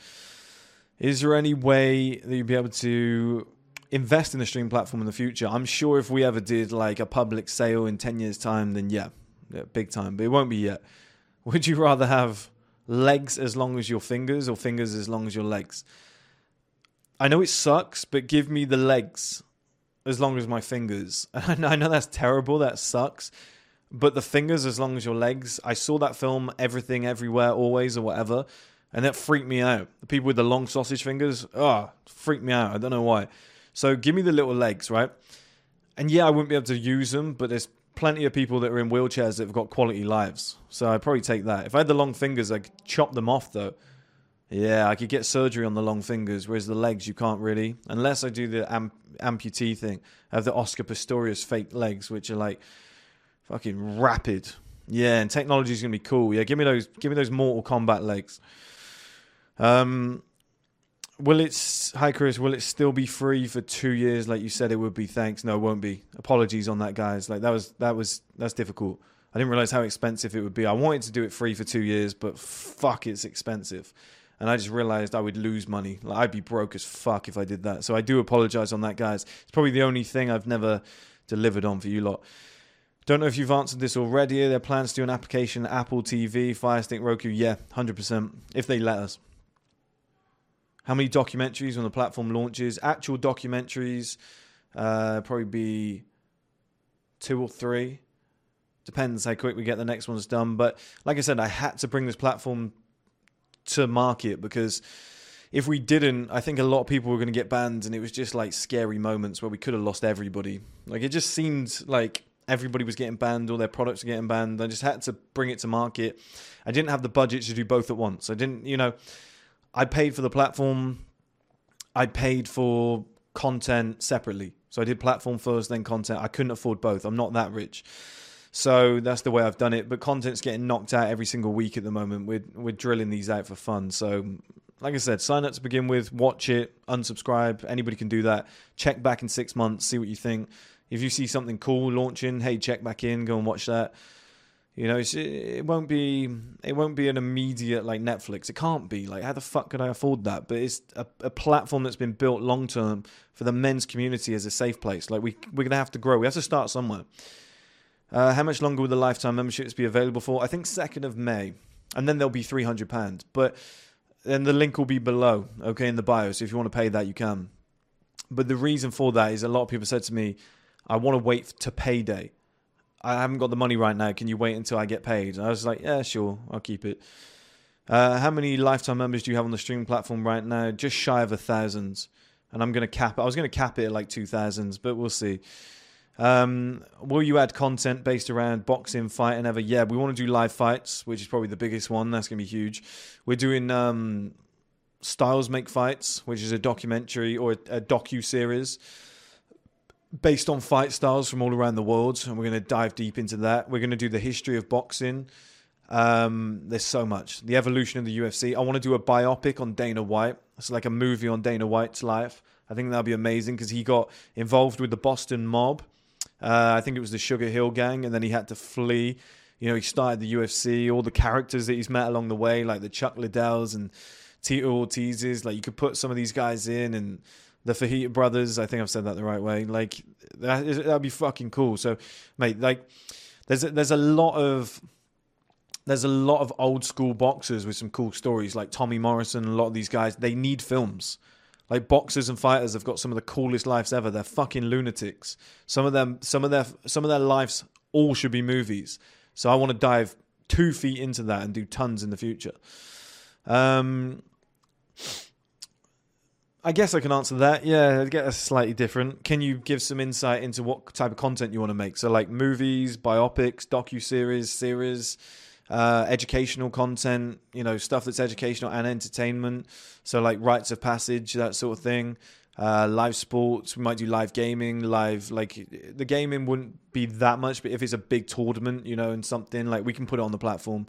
is there any way that you'd be able to invest in the stream platform in the future? I'm sure if we ever did like a public sale in ten years' time, then yeah, yeah, big time. But it won't be yet. Would you rather have legs as long as your fingers or fingers as long as your legs? I know it sucks, but give me the legs as long as my fingers. And I know that's terrible, that sucks. But the fingers as long as your legs. I saw that film, Everything, Everywhere, Always, or whatever, and that freaked me out. The people with the long sausage fingers, oh, freaked me out. I don't know why. So give me the little legs, right? And yeah, I wouldn't be able to use them, but there's plenty of people that are in wheelchairs that have got quality lives. So I'd probably take that. If I had the long fingers, I could chop them off, though. Yeah, I could get surgery on the long fingers, whereas the legs, you can't really. Unless I do the am- amputee thing. I have the Oscar Pistorius fake legs, which are like fucking rapid. Yeah, and technology's going to be cool. Yeah, give me those Give me those Mortal Kombat legs. Um, will it... Hi, Chris. Will it still be free for two years like you said it would be? Thanks. No, it won't be. Apologies on that, guys. Like, that was... That was... That's difficult. I didn't realize how expensive it would be. I wanted to do it free for two years, but fuck, it's expensive. And I just realized I would lose money. Like, I'd be broke as fuck if I did that. So I do apologize on that, guys. It's probably the only thing I've never delivered on for you lot. Don't know if you've answered this already. Are there plans to do an application, Apple T V, Fire Stick, Roku? Yeah, one hundred percent. If they let us. How many documentaries when the platform launches? Actual documentaries, uh, probably be two or three. Depends how quick we get the next ones done. But like I said, I had to bring this platform to market, because if we didn't, I think a lot of people were going to get banned, and it was just like scary moments where we could have lost everybody. Like, it just seemed like Everybody was getting banned. All their products were getting banned. I just had to bring it to market. I didn't have the budget to do both at once. I didn't, you know, I paid for the platform. I paid for content separately. So I did platform first, then content. I couldn't afford both. I'm not that rich. So that's the way I've done it. But content's getting knocked out every single week at the moment. We're, we're drilling these out for fun. So like I said, sign up to begin with, watch it, unsubscribe. Anybody can do that. Check back in six months, see what you think. If you see something cool launching, hey, check back in, go and watch that. You know, it's, it won't be it won't be an immediate like Netflix. It can't be. Like, how the fuck could I afford that? But it's a, a platform that's been built long term for the men's community as a safe place. Like, we we're gonna have to grow. We have to start somewhere. Uh, how much longer will the lifetime memberships be available for? I think second of May, and then there'll be three hundred pounds. But then the link will be below, okay, in the bio. So if you want to pay that, you can. But the reason for that is a lot of people said to me, I want to wait to payday. I haven't got the money right now. Can you wait until I get paid? And I was like, yeah, sure. I'll keep it. Uh, how many lifetime members do you have on the streaming platform right now? Just shy of a thousand. And I'm going to cap it. I was going to cap it at like two thousands, but we'll see. Um, will you add content based around boxing, fighting ever? Yeah, we want to do live fights, which is probably the biggest one. That's going to be huge. We're doing um, Styles Make Fights, which is a documentary or a, a docu-series based on fight styles from all around the world, and we're going to dive deep into that. We're going to do the history of boxing. Um, there's so much. The evolution of the U F C. I want to do a biopic on Dana White. It's like a movie on Dana White's life. I think that'll be amazing because he got involved with the Boston mob. Uh, I think it was the Sugar Hill Gang, and then he had to flee. You know, he started the U F C. All the characters that he's met along the way, like the Chuck Liddells and Tito Ortiz's. Like, you could put some of these guys in, and the Fajita brothers, I think I've said that the right way. Like, that is, that'd be fucking cool. So, mate, like, there's a, there's a lot of there's a lot of old school boxers with some cool stories, like Tommy Morrison. A lot of these guys, they need films. Like, boxers and fighters have got some of the coolest lives ever. They're fucking lunatics. Some of them, some of their, some of their lives all should be movies. So I want to dive two feet into that and do tons in the future. Um. I guess I can answer that. Yeah, I guess slightly different. Can you give some insight into what type of content you want to make? So, like movies, biopics, docu-series, series, uh, educational content, you know, stuff that's educational and entertainment. So, like rites of passage, that sort of thing. Uh, live sports. We might do live gaming, live, like, the gaming wouldn't be that much, but if it's a big tournament, you know, and something, like, we can put it on the platform.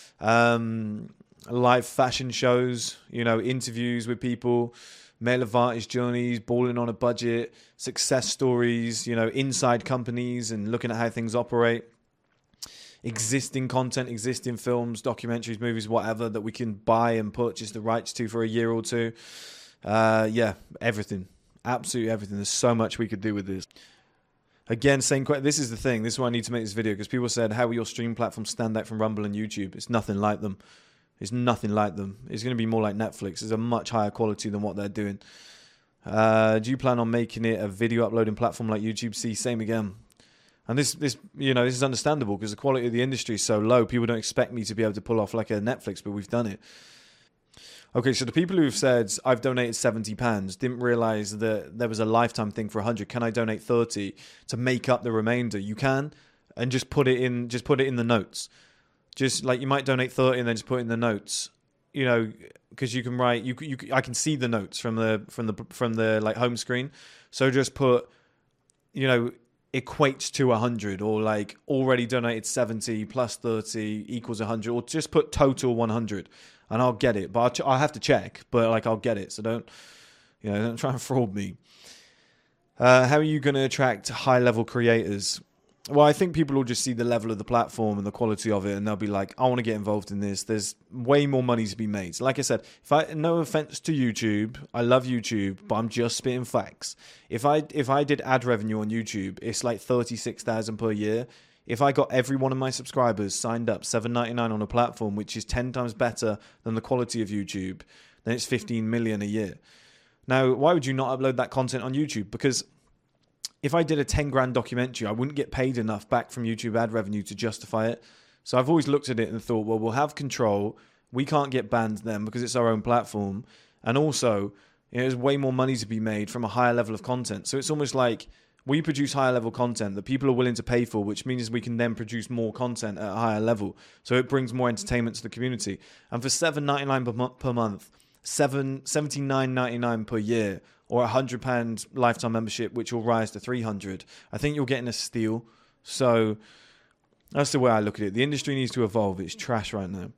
Um, live fashion shows, you know, interviews with people. Male advantage journeys, balling on a budget, success stories, you know, inside companies and looking at how things operate. Existing content, existing films, documentaries, movies, whatever that we can buy and purchase the rights to for a year or two. Uh, yeah, everything. Absolutely everything. There's so much we could do with this. Again, same question. This is the thing. This is why I need to make this video, because people said, how will your stream platforms stand out from Rumble and YouTube? It's nothing like them. It's nothing like them. It's going to be more like Netflix. It's a much higher quality than what they're doing. Uh, do you plan on making it a video uploading platform like YouTube? See, same again. And this, this, you know, this is understandable because the quality of the industry is so low. People don't expect me to be able to pull off like a Netflix, but we've done it. Okay, so the people who've said, I've donated seventy pounds, didn't realize that there was a lifetime thing for one hundred. Can I donate thirty to make up the remainder? You can, and just put it in, just put it in the notes. Just like, you might donate thirty and then just put in the notes, you know, because you can write, you, you, I can see the notes from the, from the, from the like home screen. So just put, you know, equates to one hundred, or like already donated seventy plus thirty equals one hundred, or just put total one hundred and I'll get it. But I'll, ch- I'll have to check, but like, I'll get it. So don't, you know, don't try and fraud me. Uh, how are you going to attract high level creators? Well, I think people will just see the level of the platform and the quality of it, and they'll be like, I want to get involved in this. There's way more money to be made. So like I said, if I, no offense to YouTube, I love YouTube, but I'm just spitting facts. If I if I did ad revenue on YouTube, it's like thirty-six thousand per year. If I got every one of my subscribers signed up seven ninety-nine on a platform, which is ten times better than the quality of YouTube, then it's fifteen million a year. Now, why would you not upload that content on YouTube? Because if I did a ten grand documentary, I wouldn't get paid enough back from YouTube ad revenue to justify it. So I've always looked at it and thought, well, we'll have control. We can't get banned then because it's our own platform. And also, you know, there's way more money to be made from a higher level of content. So it's almost like We produce higher level content that people are willing to pay for, which means we can then produce more content at a higher level. So it brings more entertainment to the community. And for seven ninety-nine per, mo- per month, seven seventy-nine ninety-nine per year, or a one hundred pounds lifetime membership, which will rise to three hundred, I think you're getting a steal. So that's the way I look at it. The industry needs to evolve. It's trash right now.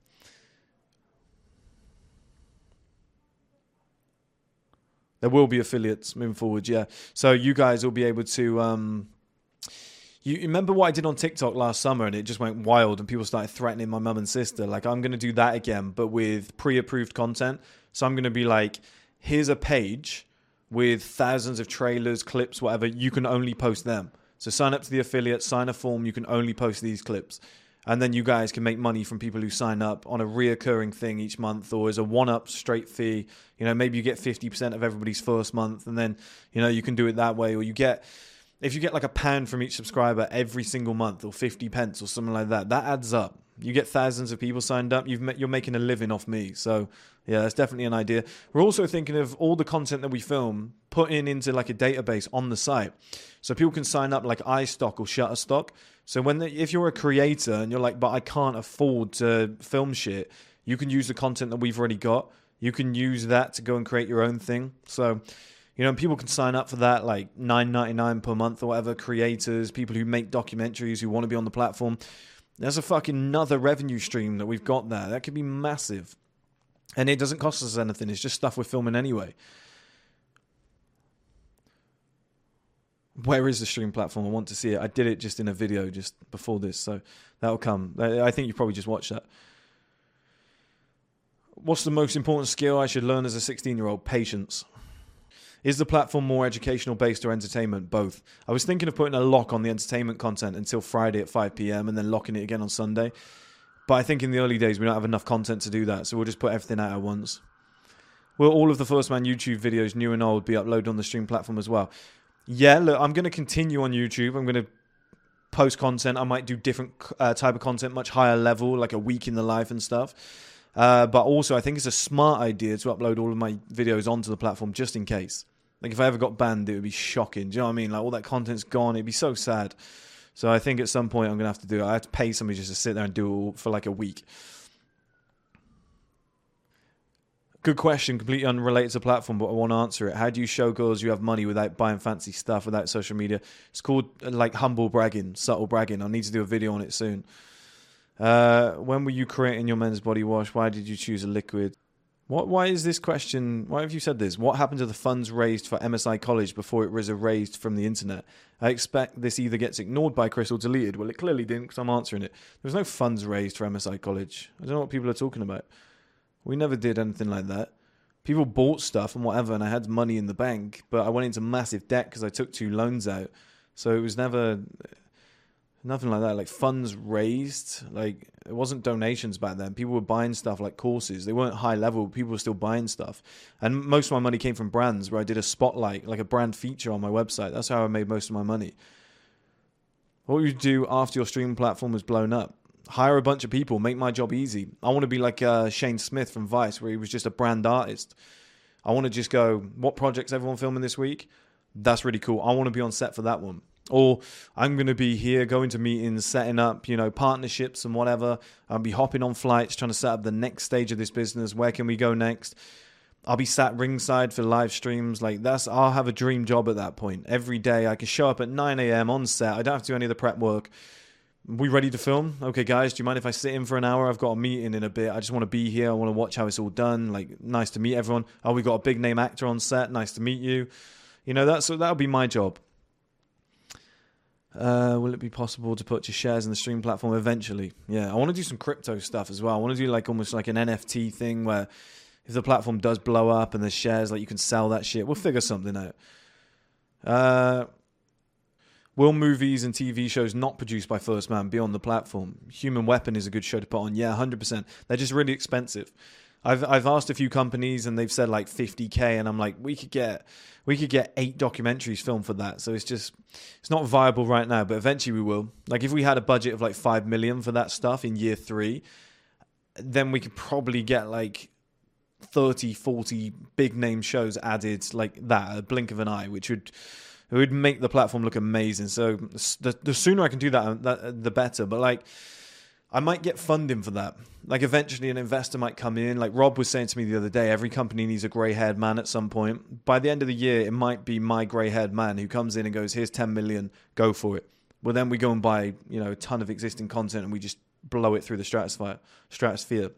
There will be affiliates moving forward, yeah. So you guys will be able to... Um, you remember what I did on TikTok last summer and it just went wild and people started threatening my mum and sister? Like, I'm going to do that again, but with pre-approved content. So I'm going to be like, here's a page with thousands of trailers, clips, whatever. You can only post them. So sign up to the affiliate, sign a form. You can only post these clips. And then you guys can make money from people who sign up on a reoccurring thing each month, or as a one-up straight fee. You know, maybe you get fifty percent of everybody's first month, and then, you know, you can do it that way. Or you get, if you get like a pound from each subscriber every single month, or fifty pence or something like that, that adds up. You get thousands of people signed up. You've you're making a living off me. So yeah, that's definitely an idea. We're also thinking of all the content that we film putting into like a database on the site, so people can sign up like iStock or Shutterstock. So when the, if you're a creator and you're like, but I can't afford to film shit, you can use the content that we've already got. You can use that to go and create your own thing. So, you know, people can sign up for that, like nine ninety-nine per month or whatever. Creators, people who make documentaries, who want to be on the platform. There's a fucking another revenue stream that we've got there. That could be massive. And it doesn't cost us anything. It's just stuff we're filming anyway. Where is the stream platform? I want to see it. I did it just in a video just before this, so that'll come. I think you probably just watched that. What's the most important skill I should learn as a sixteen-year-old? Patience. Is the platform more educational based or entertainment? Both. I was thinking of putting a lock on the entertainment content until Friday at five p.m. and then locking it again on Sunday. But I think in the early days we don't have enough content to do that, so we'll just put everything out at once. Will all of the First Man YouTube videos, new and old, be uploaded on the stream platform as well? Yeah, look, I'm going to continue on YouTube. I'm going to post content. I might do different uh, type of content, much higher level, like a week in the life and stuff. Uh, but also, I think it's a smart idea to upload all of my videos onto the platform just in case. Like, if I ever got banned, it would be shocking. Do you know what I mean? Like, all that content's gone. It'd be so sad. So I think at some point I'm going to have to do it. I have to pay somebody just to sit there and do it all for like a week. Good question, completely unrelated to the platform, but I want to answer it. How do you show girls you have money without buying fancy stuff, without social media? It's called uh, like humble bragging, subtle bragging. I need to do a video on it soon. Uh, when were you creating your men's body wash? Why did you choose a liquid? What? Why is this question? Why have you said this? What happened to the funds raised for M S I College before it was erased from the internet? I expect this either gets ignored by Chris or deleted. Well, it clearly didn't because I'm answering it. There was no funds raised for M S I College. I don't know what people are talking about. We never did anything like that. People bought stuff and whatever, and I had money in the bank, but I went into massive debt because I took two loans out. So it was never nothing like that. Like funds raised, like it wasn't donations back then. People were buying stuff like courses. They weren't high level. People were still buying stuff. And most of my money came from brands where I did a spotlight, like a brand feature on my website. That's how I made most of my money. What would you do after your streaming platform was blown up? Hire a bunch of people, make my job easy. I want to be like uh, Shane Smith from Vice, where he was just a brand artist. I want to just go, what project's everyone filming this week? That's really cool. I want to be on set for that one. Or I'm going to be here, going to meetings, setting up, you know, partnerships and whatever. I'll be hopping on flights, trying to set up the next stage of this business. Where can we go next? I'll be sat ringside for live streams. Like that's, I'll have a dream job at that point. Every day I can show up at nine a.m. on set. I don't have to do any of the prep work. We ready to film? Okay, guys, do you mind if I sit in for an hour? I've got a meeting in a bit. I just want to be here. I want to watch how it's all done. Like, nice to meet everyone. Oh, we got a big name actor on set. Nice to meet you. You know, that's that'll be my job. Uh, will it be possible to purchase shares in the stream platform eventually? Yeah, I want to do some crypto stuff as well. I want to do like almost like an N F T thing where if the platform does blow up and there's shares, like you can sell that shit. We'll figure something out. Uh... Will movies and T V shows not produced by First Man be on the platform? Human Weapon is a good show to put on. Yeah, one hundred percent. They're just really expensive. I've I've asked a few companies and they've said like fifty K, and I'm like, we could get we could get eight documentaries filmed for that. So it's just it's not viable right now, but eventually we will. Like if we had a budget of like five million for that stuff in year three, then we could probably get like thirty, forty big name shows added like that, a blink of an eye, which would It would make the platform look amazing. So the, the sooner I can do that, that, the better. But like, I might get funding for that. Like eventually an investor might come in. Like Rob was saying to me the other day, every company needs a grey-haired man at some point. By the end of the year, it might be my grey-haired man who comes in and goes, here's ten million, go for it. Well, then we go and buy, you know, a ton of existing content and we just blow it through the stratosphere. stratosphere.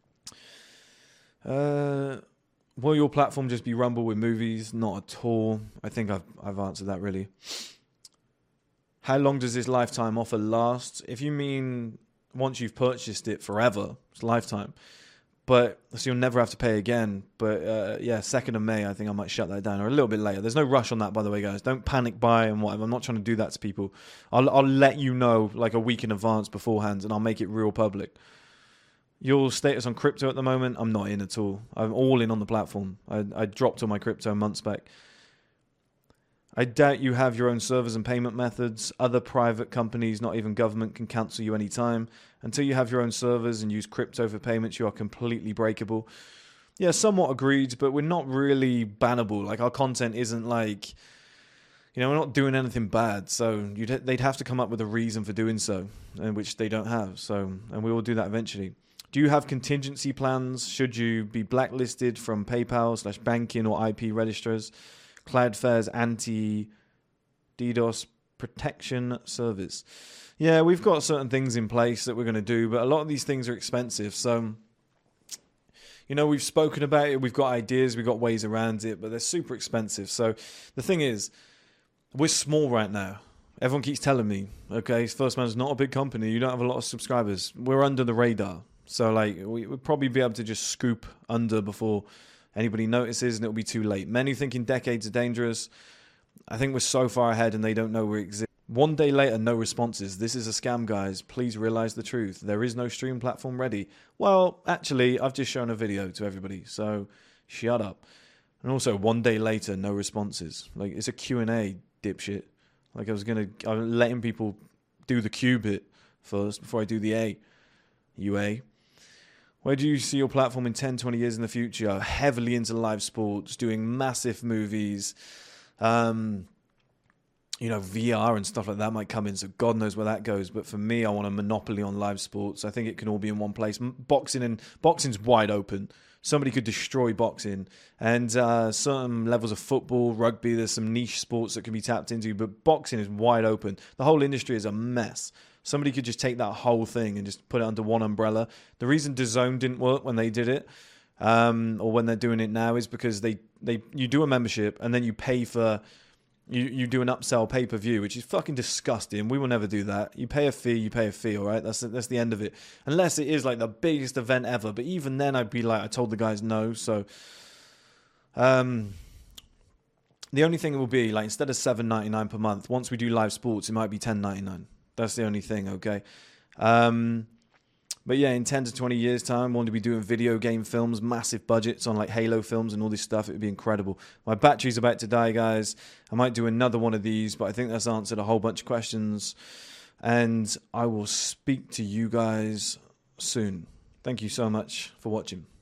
Uh, will your platform just be Rumble with movies? Not at all. I think I've I've answered that really. How long does this lifetime offer last? If you mean once you've purchased it forever, it's lifetime. But so you'll never have to pay again. But uh, yeah, second of May, I think I might shut that down, or a little bit later. There's no rush on that, by the way, guys. Don't panic buy and whatever. I'm not trying to do that to people. I'll I'll let you know like a week in advance beforehand, and I'll make it real public. Your status on crypto at the moment, I'm not in at all. I'm all in on the platform. I, I dropped all my crypto months back. I doubt you have your own servers and payment methods. Other private companies, not even government, can cancel you anytime. Until you have your own servers and use crypto for payments, you are completely breakable. Yeah, somewhat agreed, but we're not really bannable. Like, our content isn't like, you know, we're not doing anything bad. So you'd, they'd have to come up with a reason for doing so, which they don't have. So, and we will do that eventually. Do you have contingency plans? Should you be blacklisted from PayPal slash banking or I P registrars? Cloudflare's anti-DDoS protection service. Yeah, we've got certain things in place that we're going to do, but a lot of these things are expensive. So, you know, we've spoken about it. We've got ideas. We've got ways around it, but they're super expensive. So the thing is, we're small right now. Everyone keeps telling me, okay, First Man's not a big company. You don't have a lot of subscribers. We're under the radar. So, like, we would probably be able to just scoop under before anybody notices, and it'll be too late. Many thinking decades are dangerous. I think we're so far ahead and they don't know we exist. One day later, no responses. This is a scam, guys. Please realize the truth. There is no stream platform ready. Well, actually, I've just shown a video to everybody, so shut up. And also, one day later, no responses. Like, it's a Q and A, dipshit. Like, I was going to... I'm letting people do the Q bit first before I do the A. U A. Where do you see your platform in ten, twenty years in the future? Heavily into live sports, doing massive movies. Um, you know, V R and stuff like that might come in, so God knows where that goes. But for me, I want a monopoly on live sports. I think it can all be in one place. Boxing and boxing's wide open. Somebody could destroy boxing. And uh, certain levels of football, rugby, there's some niche sports that can be tapped into, but boxing is wide open. The whole industry is a mess. Somebody could just take that whole thing and just put it under one umbrella. The reason DAZN didn't work when they did it, um, or when they're doing it now, is because they, they you do a membership and then you pay for, you, you do an upsell pay-per-view, which is fucking disgusting. We will never do that. You pay a fee, you pay a fee, all right? That's, that's the end of it. Unless it is like the biggest event ever. But even then, I'd be like, I told the guys no. So um, the only thing it will be, like, instead of seven ninety-nine per month, once we do live sports, it might be ten ninety-nine. That's the only thing, okay? Um, but yeah, in ten to twenty years' time, I want to be doing video game films, massive budgets on like Halo films and all this stuff. It would be incredible. My battery's about to die, guys. I might do another one of these, but I think that's answered a whole bunch of questions. And I will speak to you guys soon. Thank you so much for watching.